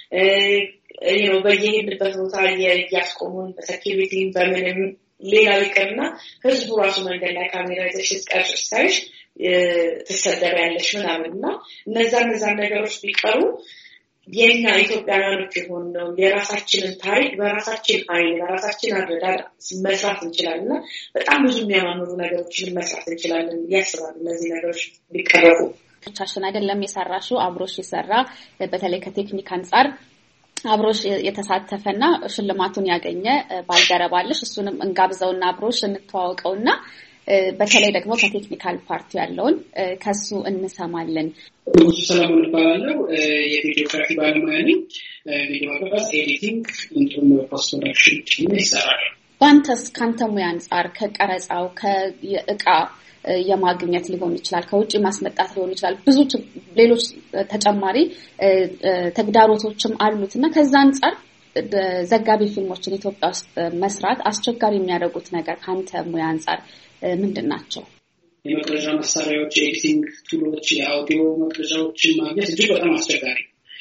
በየሄድንበት ቦታ እያስቆሙን በሴኪሪቲ በምንም ሌላው ይቅርና ህዝቡ ራሱ መንገድ ላይ ካሜራ ይዘሽ ስትቀርጭ ሳይሽ ትሰደቢያለሽ ምናምን እና እነዛ ነገሮች ቢቀሩ የኛ ኢትዮጵያውያኖች የሆነው የራሳችንን ታሪክ በራሳችን አይን በራሳችን አረዳድ መስራት እንችላለን እና በጣም ብዙ የሚያማምሩ ነገሮችን መስራት እንችላለን ያስባሉ እነዚህ ነገሮች ቢቀረቡ። ብቻሽን አይደለም የሰራሽው አብሮሽ የሰራ በተለይ ከቴክኒክ አንፃር አብሮሽ የተሳተፈና ሽልማቱን ያገኘ ባልደረባለሽ እሱንም እንጋብዘውና አብሮሽ እንተዋወቀውና በተለይ ደግሞ ከቴክኒካል ፓርቲ ያለውን ከሱ እንሰማለን። ሰላም እንባላለው የቪዲዮግራፊ ባለሙያ ነኝ። ቪዲዮግራፊ ኤዲቲንግ እንዲሁም ፖስት ፕሮዳክሽን ይሰራል። ባንተስ ካንተ ሙያ አንፃር ከቀረጻው ከእቃ የማግኘት ሊሆን ይችላል ከውጪ ማስመጣት ሊሆን ይችላል ብዙ ሌሎች ተጨማሪ ተግዳሮቶችም አሉትና ከዛ አንፃር ዘጋቢ ፊልሞችን ኢትዮጵያ ውስጥ መስራት አስቸጋሪ የሚያደርጉት ነገር ካንተ ሙያ አንፃር ምንድን ናቸው? የመቅረጫ መሳሪያዎች ኤዲቲንግ ቱሎች የአውዲዮ መቅረጫዎችን ማግኘት እጅግ በጣም አስቸጋሪ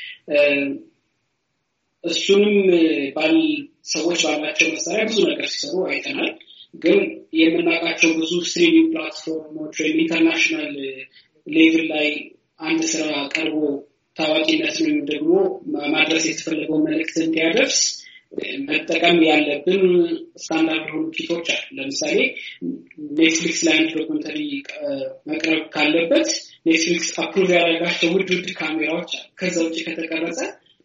እሱንም ሰዎች ባላቸው መሳሪያ ብዙ ነገር ሲሰሩ አይተናል። ግን የምናውቃቸው ብዙ ስትሪሚንግ ፕላትፎርሞች ወይም ኢንተርናሽናል ሌቭል ላይ አንድ ስራ ቀርቦ ታዋቂነት ወይም ደግሞ ማድረስ የተፈለገው መልእክት እንዲያደርስ መጠቀም ያለብን ስታንዳርድ የሆኑ ኪቶች አሉ። ለምሳሌ ኔትፍሊክስ ላይ አንድ ዶክመንተሪ መቅረብ ካለበት ኔትፍሊክስ አፕሩቭ ያደረጋቸው ውድ ካሜራዎች አሉ። ከዛ ውጭ ከተቀረጸ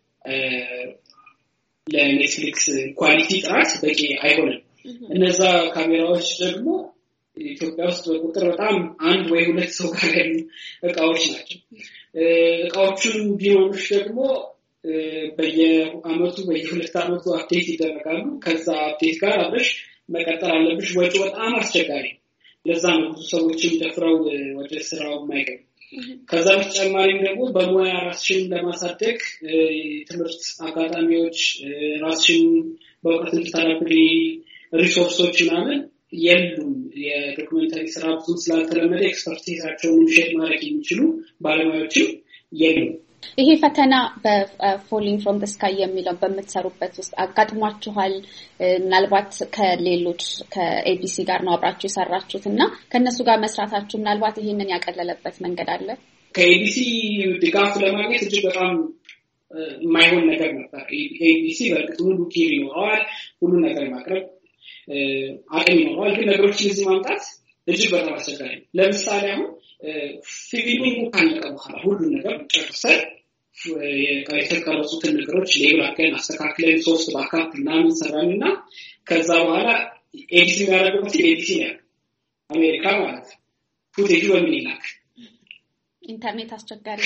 ለኔትፍሊክስ ኳሊቲ ጥራት በቂ አይሆንም። እነዛ ካሜራዎች ደግሞ ኢትዮጵያ ውስጥ በቁጥር በጣም አንድ ወይ ሁለት ሰው ጋር ያሉ እቃዎች ናቸው። እቃዎቹን ቢሆኑሽ ደግሞ በየአመቱ በየሁለት አመቱ አፕዴት ይደረጋሉ። ከዛ አፕዴት ጋር አብረሽ መቀጠል አለብሽ። ወጪ በጣም አስቸጋሪ። ለዛ ነው ብዙ ሰዎችን ደፍረው ወደ ስራው የማይገቡ። ከዛ በተጨማሪም ደግሞ በሙያ ራስሽን ለማሳደግ ትምህርት አጋጣሚዎች ራስሽን በእውቀት እንድታዳብሪ ሪሶርሶች ምናምን የሉም። የዶክመንታሪ ስራ ብዙ ስላልተለመደ ኤክስፐርቲዛቸውን ሼር ማድረግ የሚችሉ ባለሙያዎችም የሉም። ይሄ ፈተና በፎሊንግ ፍሮም ዘ ስካይ የሚለው በምትሰሩበት ውስጥ አጋጥሟችኋል? ምናልባት ከሌሎች ከኤቢሲ ጋር ነው አብራችሁ የሰራችሁት እና ከነሱ ጋር መስራታችሁ ምናልባት ይሄንን ያቀለለበት መንገድ አለ? ከኤቢሲ ድጋፍ ለማግኘት እጅግ በጣም የማይሆን ነገር ነበር። ኤቢሲ በእርግጥ ሁሉ ኬር ይኖረዋል፣ ሁሉ ነገር ማቅረብ አቅም ይኖረዋል። ግን ነገሮችን እዚህ ማምጣት እጅግ በጣም አስቸጋሪ ነው። ለምሳሌ አሁን ፊልሙን ካለቀ በኋላ ሁሉን ነገር ጨርሰን የተቀረጹትን ነገሮች ሌብል አድርገን አስተካክለን 3 ባካፕ ምናምን ሰራንና ከዛ በኋላ ኤዲት የሚያደርገው ኤቢሲ ነው አሜሪካ ማለት ነው። ፉቴጁ በምን ይላክ? ኢንተርኔት አስቸጋሪ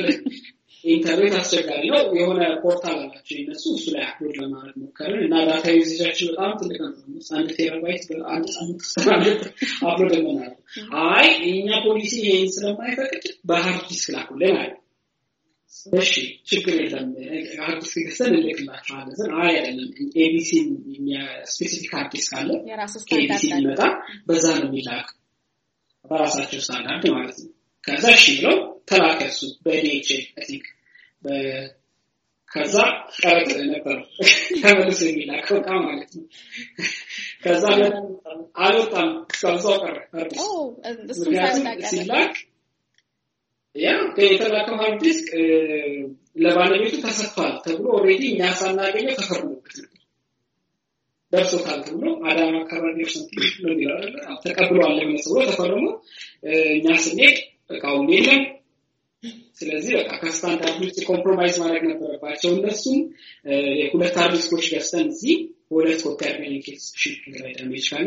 ነው። የሆነ ፖርታል አላቸው እነሱ፣ እሱ ላይ አፕሎድ ለማድረግ ሞከርን እና ዳታ ዩዜጃችን በጣም ትልቅ ነው። 1 ቴራባይት በአንድ ሳምንት አፕሎድ ለማድረግ አይ እኛ ፖሊሲ ይሄን ስለማይፈቅድ በሃርድ ዲስክ ላኩልን አለ። እሺ ችግር የለም ሃርድ ዲስክ ገዝተን እንልክላችኋለን። አይ አይደለም ኤቢሲ ስፔሲፊክ ሃርድ ዲስክ አለ የራሱ ስታንዳርድ ይመጣ በዛ ነው የሚላክ በራሳቸው ስታንዳርድ ማለት ነው። ከዛ እሺ ብለው ተላከሱ በዲኤችኤል አይ ቲንክ ከዛ ቀረጥ ነበር ተመልሶ የሚላከው ዕቃ ማለት ነው። ከዛ አልወጣም ከዛው ቀረ አዲስ ሲላክ ያ የተላከው ሃርድ ዲስክ ለባለቤቱ ተሰጥቷል ተብሎ ኦልሬዲ እኛ ሳናገኘው ተፈርሞበት ነበር። ደርሶታል ተብሎ አዳማ አካባቢ ነው ይላል ተቀብሏል ለምሳሌ ተፈርሞ እኛ ስንሄድ እቃው የለም። ስለዚህ በቃ ከስታንዳርድ ውጭ ኮምፕሮማይዝ ማድረግ ነበረባቸው። እነሱም የሁለት ሃርድ ዲስኮች ገዝተን እዚህ ሁለት ኮፒያር ሜኒኬትስ ሺፕ ላይ ዳሜጅ ካለ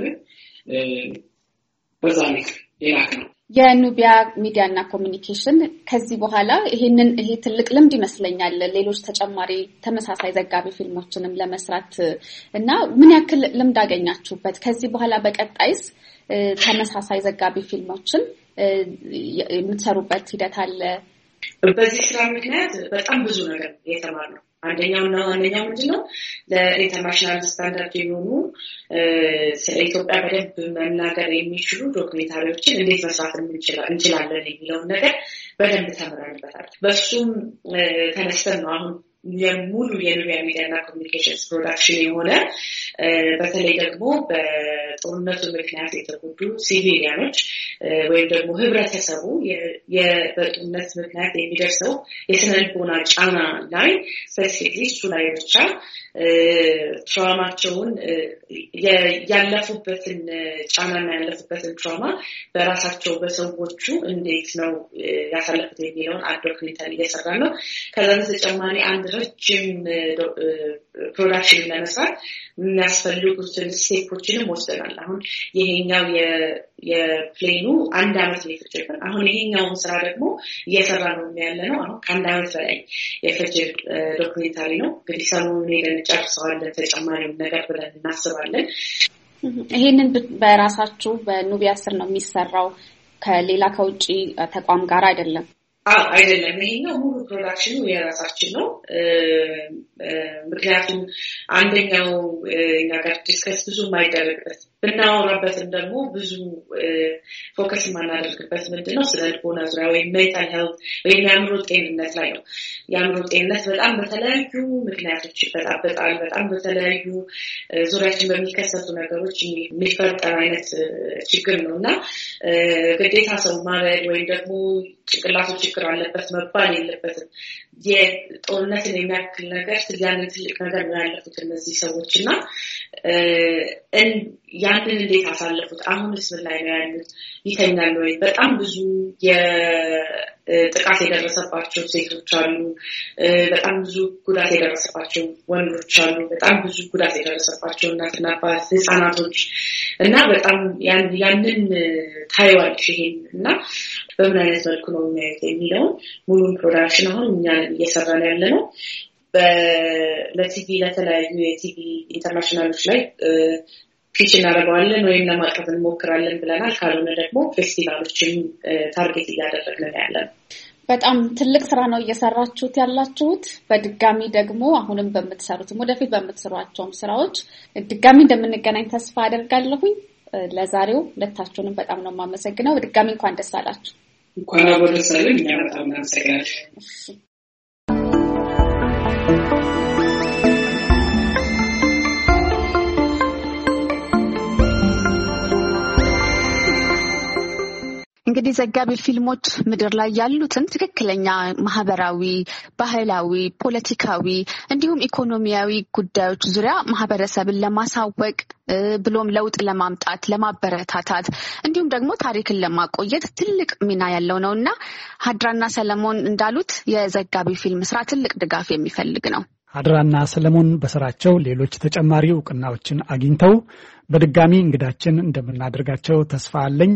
በዛ ልክ የላክ ነው። የኑቢያ ሚዲያና ኮሚኒኬሽን ከዚህ በኋላ ይሄ ትልቅ ልምድ ይመስለኛል ሌሎች ተጨማሪ ተመሳሳይ ዘጋቢ ፊልሞችንም ለመስራት እና ምን ያክል ልምድ አገኛችሁበት? ከዚህ በኋላ በቀጣይስ ተመሳሳይ ዘጋቢ ፊልሞችን የምትሰሩበት ሂደት አለ? በዚህ ስራ ምክንያት በጣም ብዙ ነገር የተማርነው አንደኛውና ዋነኛው ምንድነው ለኢንተርናሽናል ስታንዳርድ የሆኑ ስለ ኢትዮጵያ በደንብ መናገር የሚችሉ ዶክመንታሪዎችን እንዴት መስራት እንችላለን የሚለውን ነገር በደንብ ተምረንበታል። በሱም ተነስተን ነው አሁን የሙሉ የኑቢያ ሚዲያና ኮሚኒኬሽንስ ፕሮዳክሽን የሆነ በተለይ ደግሞ በጦርነቱ ምክንያት የተጎዱ ሲቪሊያኖች ወይም ደግሞ ህብረተሰቡ በጦርነት ምክንያት የሚደርሰው የስነ ልቦና ጫና ላይ ስፔሲፊክሊ እሱ ላይ ብቻ ትራውማቸውን ያለፉበትን ጫናና ያለፉበትን ትራውማ በራሳቸው በሰዎቹ እንዴት ነው ያሳለፉት የሚለውን ዶክመንታሪ እየሰራ ነው። ከዛ በተጨማሪ አንድ ረጅም ፕሮዳክሽን ለመስራት የሚያስፈልጉትን ስቴፖችንም ወስደናል። አሁን ይሄኛው የፕሌኑ 1 አመት ነው የፈጀብን። አሁን ይሄኛውን ስራ ደግሞ እየሰራ ነው ያለነው። አሁን ከ1 አመት በላይ የፈጀ ዶክመንታሪ ነው። እንግዲህ ሰሞኑን ሄደን ጨርሰዋለን ተጨማሪውን ነገር ብለን እናስባለን። ይሄንን በራሳችሁ በኑቢያ ስር ነው የሚሰራው ከሌላ ከውጪ ተቋም ጋር አይደለም? አይደለም። ይሄኛው ሙሉ ፕሮዳክሽኑ የራሳችን ነው። ምክንያቱም አንደኛው እኛ ጋር ዲስከስ ብዙ የማይደረግበት ብናወራበትም ደግሞ ብዙ ፎከስ የማናደርግበት ምንድነው ስለ ልቦና ዙሪያ ወይም ሜንታል ሄልት ወይም የአእምሮ ጤንነት ላይ ነው። የአእምሮ ጤንነት በጣም በተለያዩ ምክንያቶች ይበጣበጣል። በጣም በተለያዩ ዙሪያችን በሚከሰቱ ነገሮች የሚፈጠር አይነት ችግር ነው እና ግዴታ ሰው ማበድ ወይም ደግሞ ጭንቅላቱ ችግር አለበት መባል የለበትም። የጦርነትን የሚያክል ነገር ያንን ትልቅ ነገር ነው ያለፉት እነዚህ ሰዎች እና ያንን እንዴት አሳለፉት? አሁንስ ምን ላይ ነው ያሉት? ይተኛሉ ወይ? በጣም ብዙ የጥቃት የደረሰባቸው ሴቶች አሉ። በጣም ብዙ ጉዳት የደረሰባቸው ወንዶች አሉ። በጣም ብዙ ጉዳት የደረሰባቸው እናትና አባት፣ ህጻናቶች እና በጣም ያንን ታይዋለሽ ይሄን እና በምን አይነት መልኩ ነው የሚያዩት የሚለውን ሙሉን ፕሮዳክሽን አሁን እኛ እየሰራን ያለ ነው። ለቲቪ ለተለያዩ የቲቪ ኢንተርናሽናሎች ላይ ፒች እናደርገዋለን ወይም ለማቅረብ እንሞክራለን ብለናል። ካልሆነ ደግሞ ፌስቲቫሎችን ታርጌት እያደረግን ያለን። በጣም ትልቅ ስራ ነው እየሰራችሁት ያላችሁት። በድጋሚ ደግሞ አሁንም በምትሰሩትም ወደፊት በምትሰሯቸውም ስራዎች ድጋሚ እንደምንገናኝ ተስፋ አደርጋለሁኝ። ለዛሬው ሁለታችሁንም በጣም ነው የማመሰግነው። በድጋሚ እንኳን ደስ አላችሁ። እንኳን አብሮ ደስ አለን። እኛ በጣም እናመሰግናለን። እንግዲህ ዘጋቢ ፊልሞች ምድር ላይ ያሉትን ትክክለኛ ማህበራዊ፣ ባህላዊ፣ ፖለቲካዊ እንዲሁም ኢኮኖሚያዊ ጉዳዮች ዙሪያ ማህበረሰብን ለማሳወቅ ብሎም ለውጥ ለማምጣት ለማበረታታት እንዲሁም ደግሞ ታሪክን ለማቆየት ትልቅ ሚና ያለው ነውና ሀድራና ሰለሞን እንዳሉት የዘጋቢ ፊልም ስራ ትልቅ ድጋፍ የሚፈልግ ነው። ሀድራና ሰለሞን በስራቸው ሌሎች ተጨማሪ እውቅናዎችን አግኝተው በድጋሚ እንግዳችን እንደምናደርጋቸው ተስፋ አለኝ።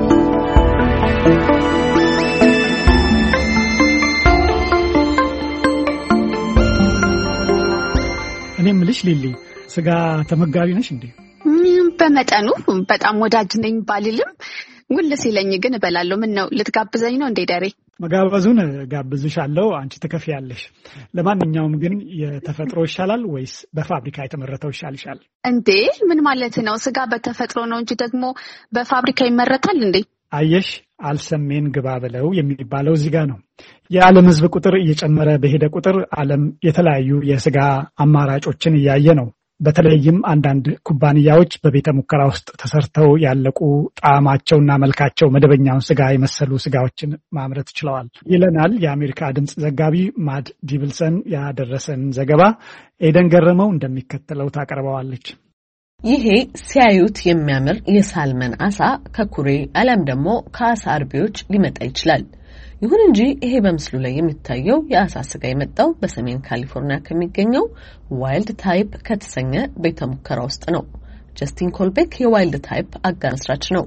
እኔ ምልሽ ሊሊ ስጋ ተመጋቢ ነሽ እንዴ? በመጠኑ በጣም ወዳጅ ነኝ ባልልም ውል ሲለኝ ግን እበላለሁ። ምን ነው ልትጋብዘኝ ነው እንዴ ደሬ? መጋበዙን ጋብዝሻለሁ፣ አንቺ ትከፍያለሽ። ለማንኛውም ግን የተፈጥሮ ይሻላል ወይስ በፋብሪካ የተመረተው ይሻልሻል? እንዴ ምን ማለት ነው? ስጋ በተፈጥሮ ነው እንጂ ደግሞ በፋብሪካ ይመረታል እንዴ? አየሽ አልሰሜን ግባ ብለው የሚባለው እዚህ ጋር ነው። የዓለም ሕዝብ ቁጥር እየጨመረ በሄደ ቁጥር ዓለም የተለያዩ የስጋ አማራጮችን እያየ ነው። በተለይም አንዳንድ ኩባንያዎች በቤተ ሙከራ ውስጥ ተሰርተው ያለቁ ጣዕማቸውና መልካቸው መደበኛውን ስጋ የመሰሉ ስጋዎችን ማምረት ችለዋል ይለናል የአሜሪካ ድምፅ ዘጋቢ ማድ ዲብልሰን ያደረሰን ዘገባ። ኤደን ገረመው እንደሚከተለው ታቀርበዋለች። ይሄ ሲያዩት የሚያምር የሳልመን አሳ ከኩሬ አለም ደግሞ ከአሳ አርቢዎች ሊመጣ ይችላል። ይሁን እንጂ ይሄ በምስሉ ላይ የሚታየው የአሳ ስጋ የመጣው በሰሜን ካሊፎርኒያ ከሚገኘው ዋይልድ ታይፕ ከተሰኘ ቤተ ሙከራ ውስጥ ነው። ጀስቲን ኮልቤክ የዋይልድ ታይፕ አጋር መስራች ነው።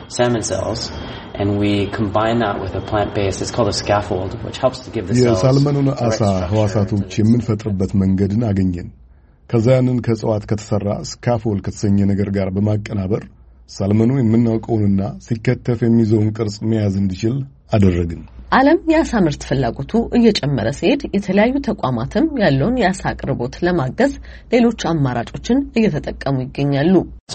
የሳልመኑን አሳ ህዋሳቶች የምንፈጥርበት መንገድን አገኘን። ከዛ ያንን ከእጽዋት ከተሰራ ስካፎል ከተሰኘ ነገር ጋር በማቀናበር ሳልመኑ የምናውቀውንና ሲከተፍ የሚይዘውን ቅርጽ መያዝ እንዲችል አደረግን። ዓለም የአሳ ምርት ፍላጎቱ እየጨመረ ሲሄድ የተለያዩ ተቋማትም ያለውን የአሳ አቅርቦት ለማገዝ ሌሎች አማራጮችን እየተጠቀሙ ይገኛሉ።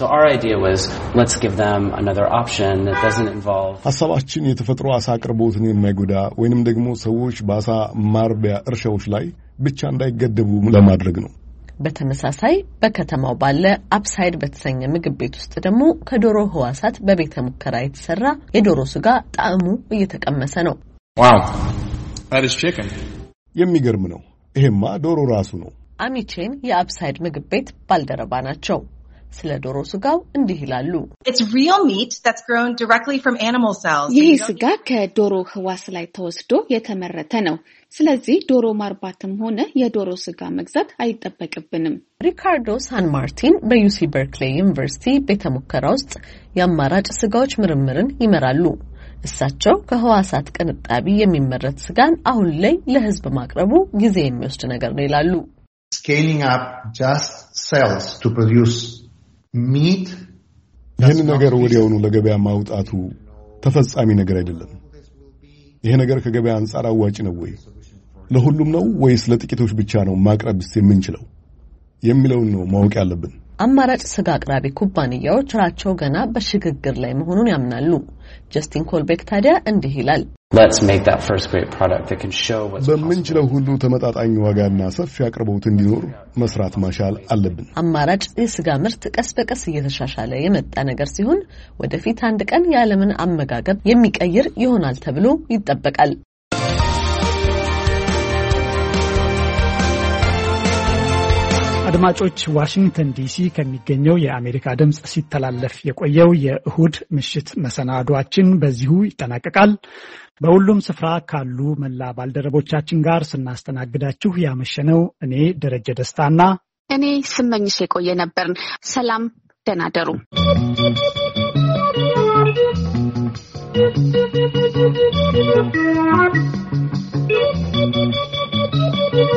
ሐሳባችን የተፈጥሮ አሳ አቅርቦትን የማይጎዳ ወይንም ደግሞ ሰዎች በአሳ ማርቢያ እርሻዎች ላይ ብቻ እንዳይገደቡ ለማድረግ ነው። በተመሳሳይ በከተማው ባለ አፕሳይድ በተሰኘ ምግብ ቤት ውስጥ ደግሞ ከዶሮ ህዋሳት በቤተ ሙከራ የተሰራ የዶሮ ስጋ ጣዕሙ እየተቀመሰ ነው። ዋው that is chicken የሚገርም ነው። ይሄማ ዶሮ ራሱ ነው። አሚቼን የአፕሳይድ ምግብ ቤት ባልደረባ ናቸው። ስለ ዶሮ ስጋው እንዲህ ይላሉ። It's real meat that's grown directly from animal cells. ይህ ስጋ ከዶሮ ህዋስ ላይ ተወስዶ የተመረተ ነው። ስለዚህ ዶሮ ማርባትም ሆነ የዶሮ ስጋ መግዛት አይጠበቅብንም። ሪካርዶ ሳን ማርቲን በዩሲ በርክሌይ ዩኒቨርሲቲ ቤተ ሙከራ ውስጥ የአማራጭ ስጋዎች ምርምርን ይመራሉ። እሳቸው ከህዋሳት ቅንጣቢ የሚመረት ስጋን አሁን ላይ ለህዝብ ማቅረቡ ጊዜ የሚወስድ ነገር ነው ይላሉ። Scaling up just cells to produce meat ይህን ነገር ወዲያውኑ ለገበያ ማውጣቱ ተፈጻሚ ነገር አይደለም። ይሄ ነገር ከገበያ አንጻር አዋጭ ነው ወይ? ለሁሉም ነው ወይስ ለጥቂቶች ብቻ ነው ማቅረብስ የምንችለው የሚለውን ነው ማወቅ ያለብን። አማራጭ ስጋ አቅራቢ ኩባንያዎች ራቸው ገና በሽግግር ላይ መሆኑን ያምናሉ። ጀስቲን ኮልቤክ ታዲያ እንዲህ ይላል። let's make that first great product that can show what's በምንችለው ሁሉ ተመጣጣኝ ዋጋና ሰፊ አቅርቦት እንዲኖር መስራት ማሻል አለብን። አማራጭ የስጋ ምርት ቀስ በቀስ እየተሻሻለ የመጣ ነገር ሲሆን ወደፊት አንድ ቀን የዓለምን አመጋገብ የሚቀይር ይሆናል ተብሎ ይጠበቃል። አድማጮች ዋሽንግተን ዲሲ ከሚገኘው የአሜሪካ ድምጽ ሲተላለፍ የቆየው የእሁድ ምሽት መሰናዷችን በዚሁ ይጠናቀቃል። በሁሉም ስፍራ ካሉ መላ ባልደረቦቻችን ጋር ስናስተናግዳችሁ ያመሸነው እኔ ደረጀ ደስታና እኔ ስመኝሽ የቆየ ነበርን። ሰላም ደህና ደሩ።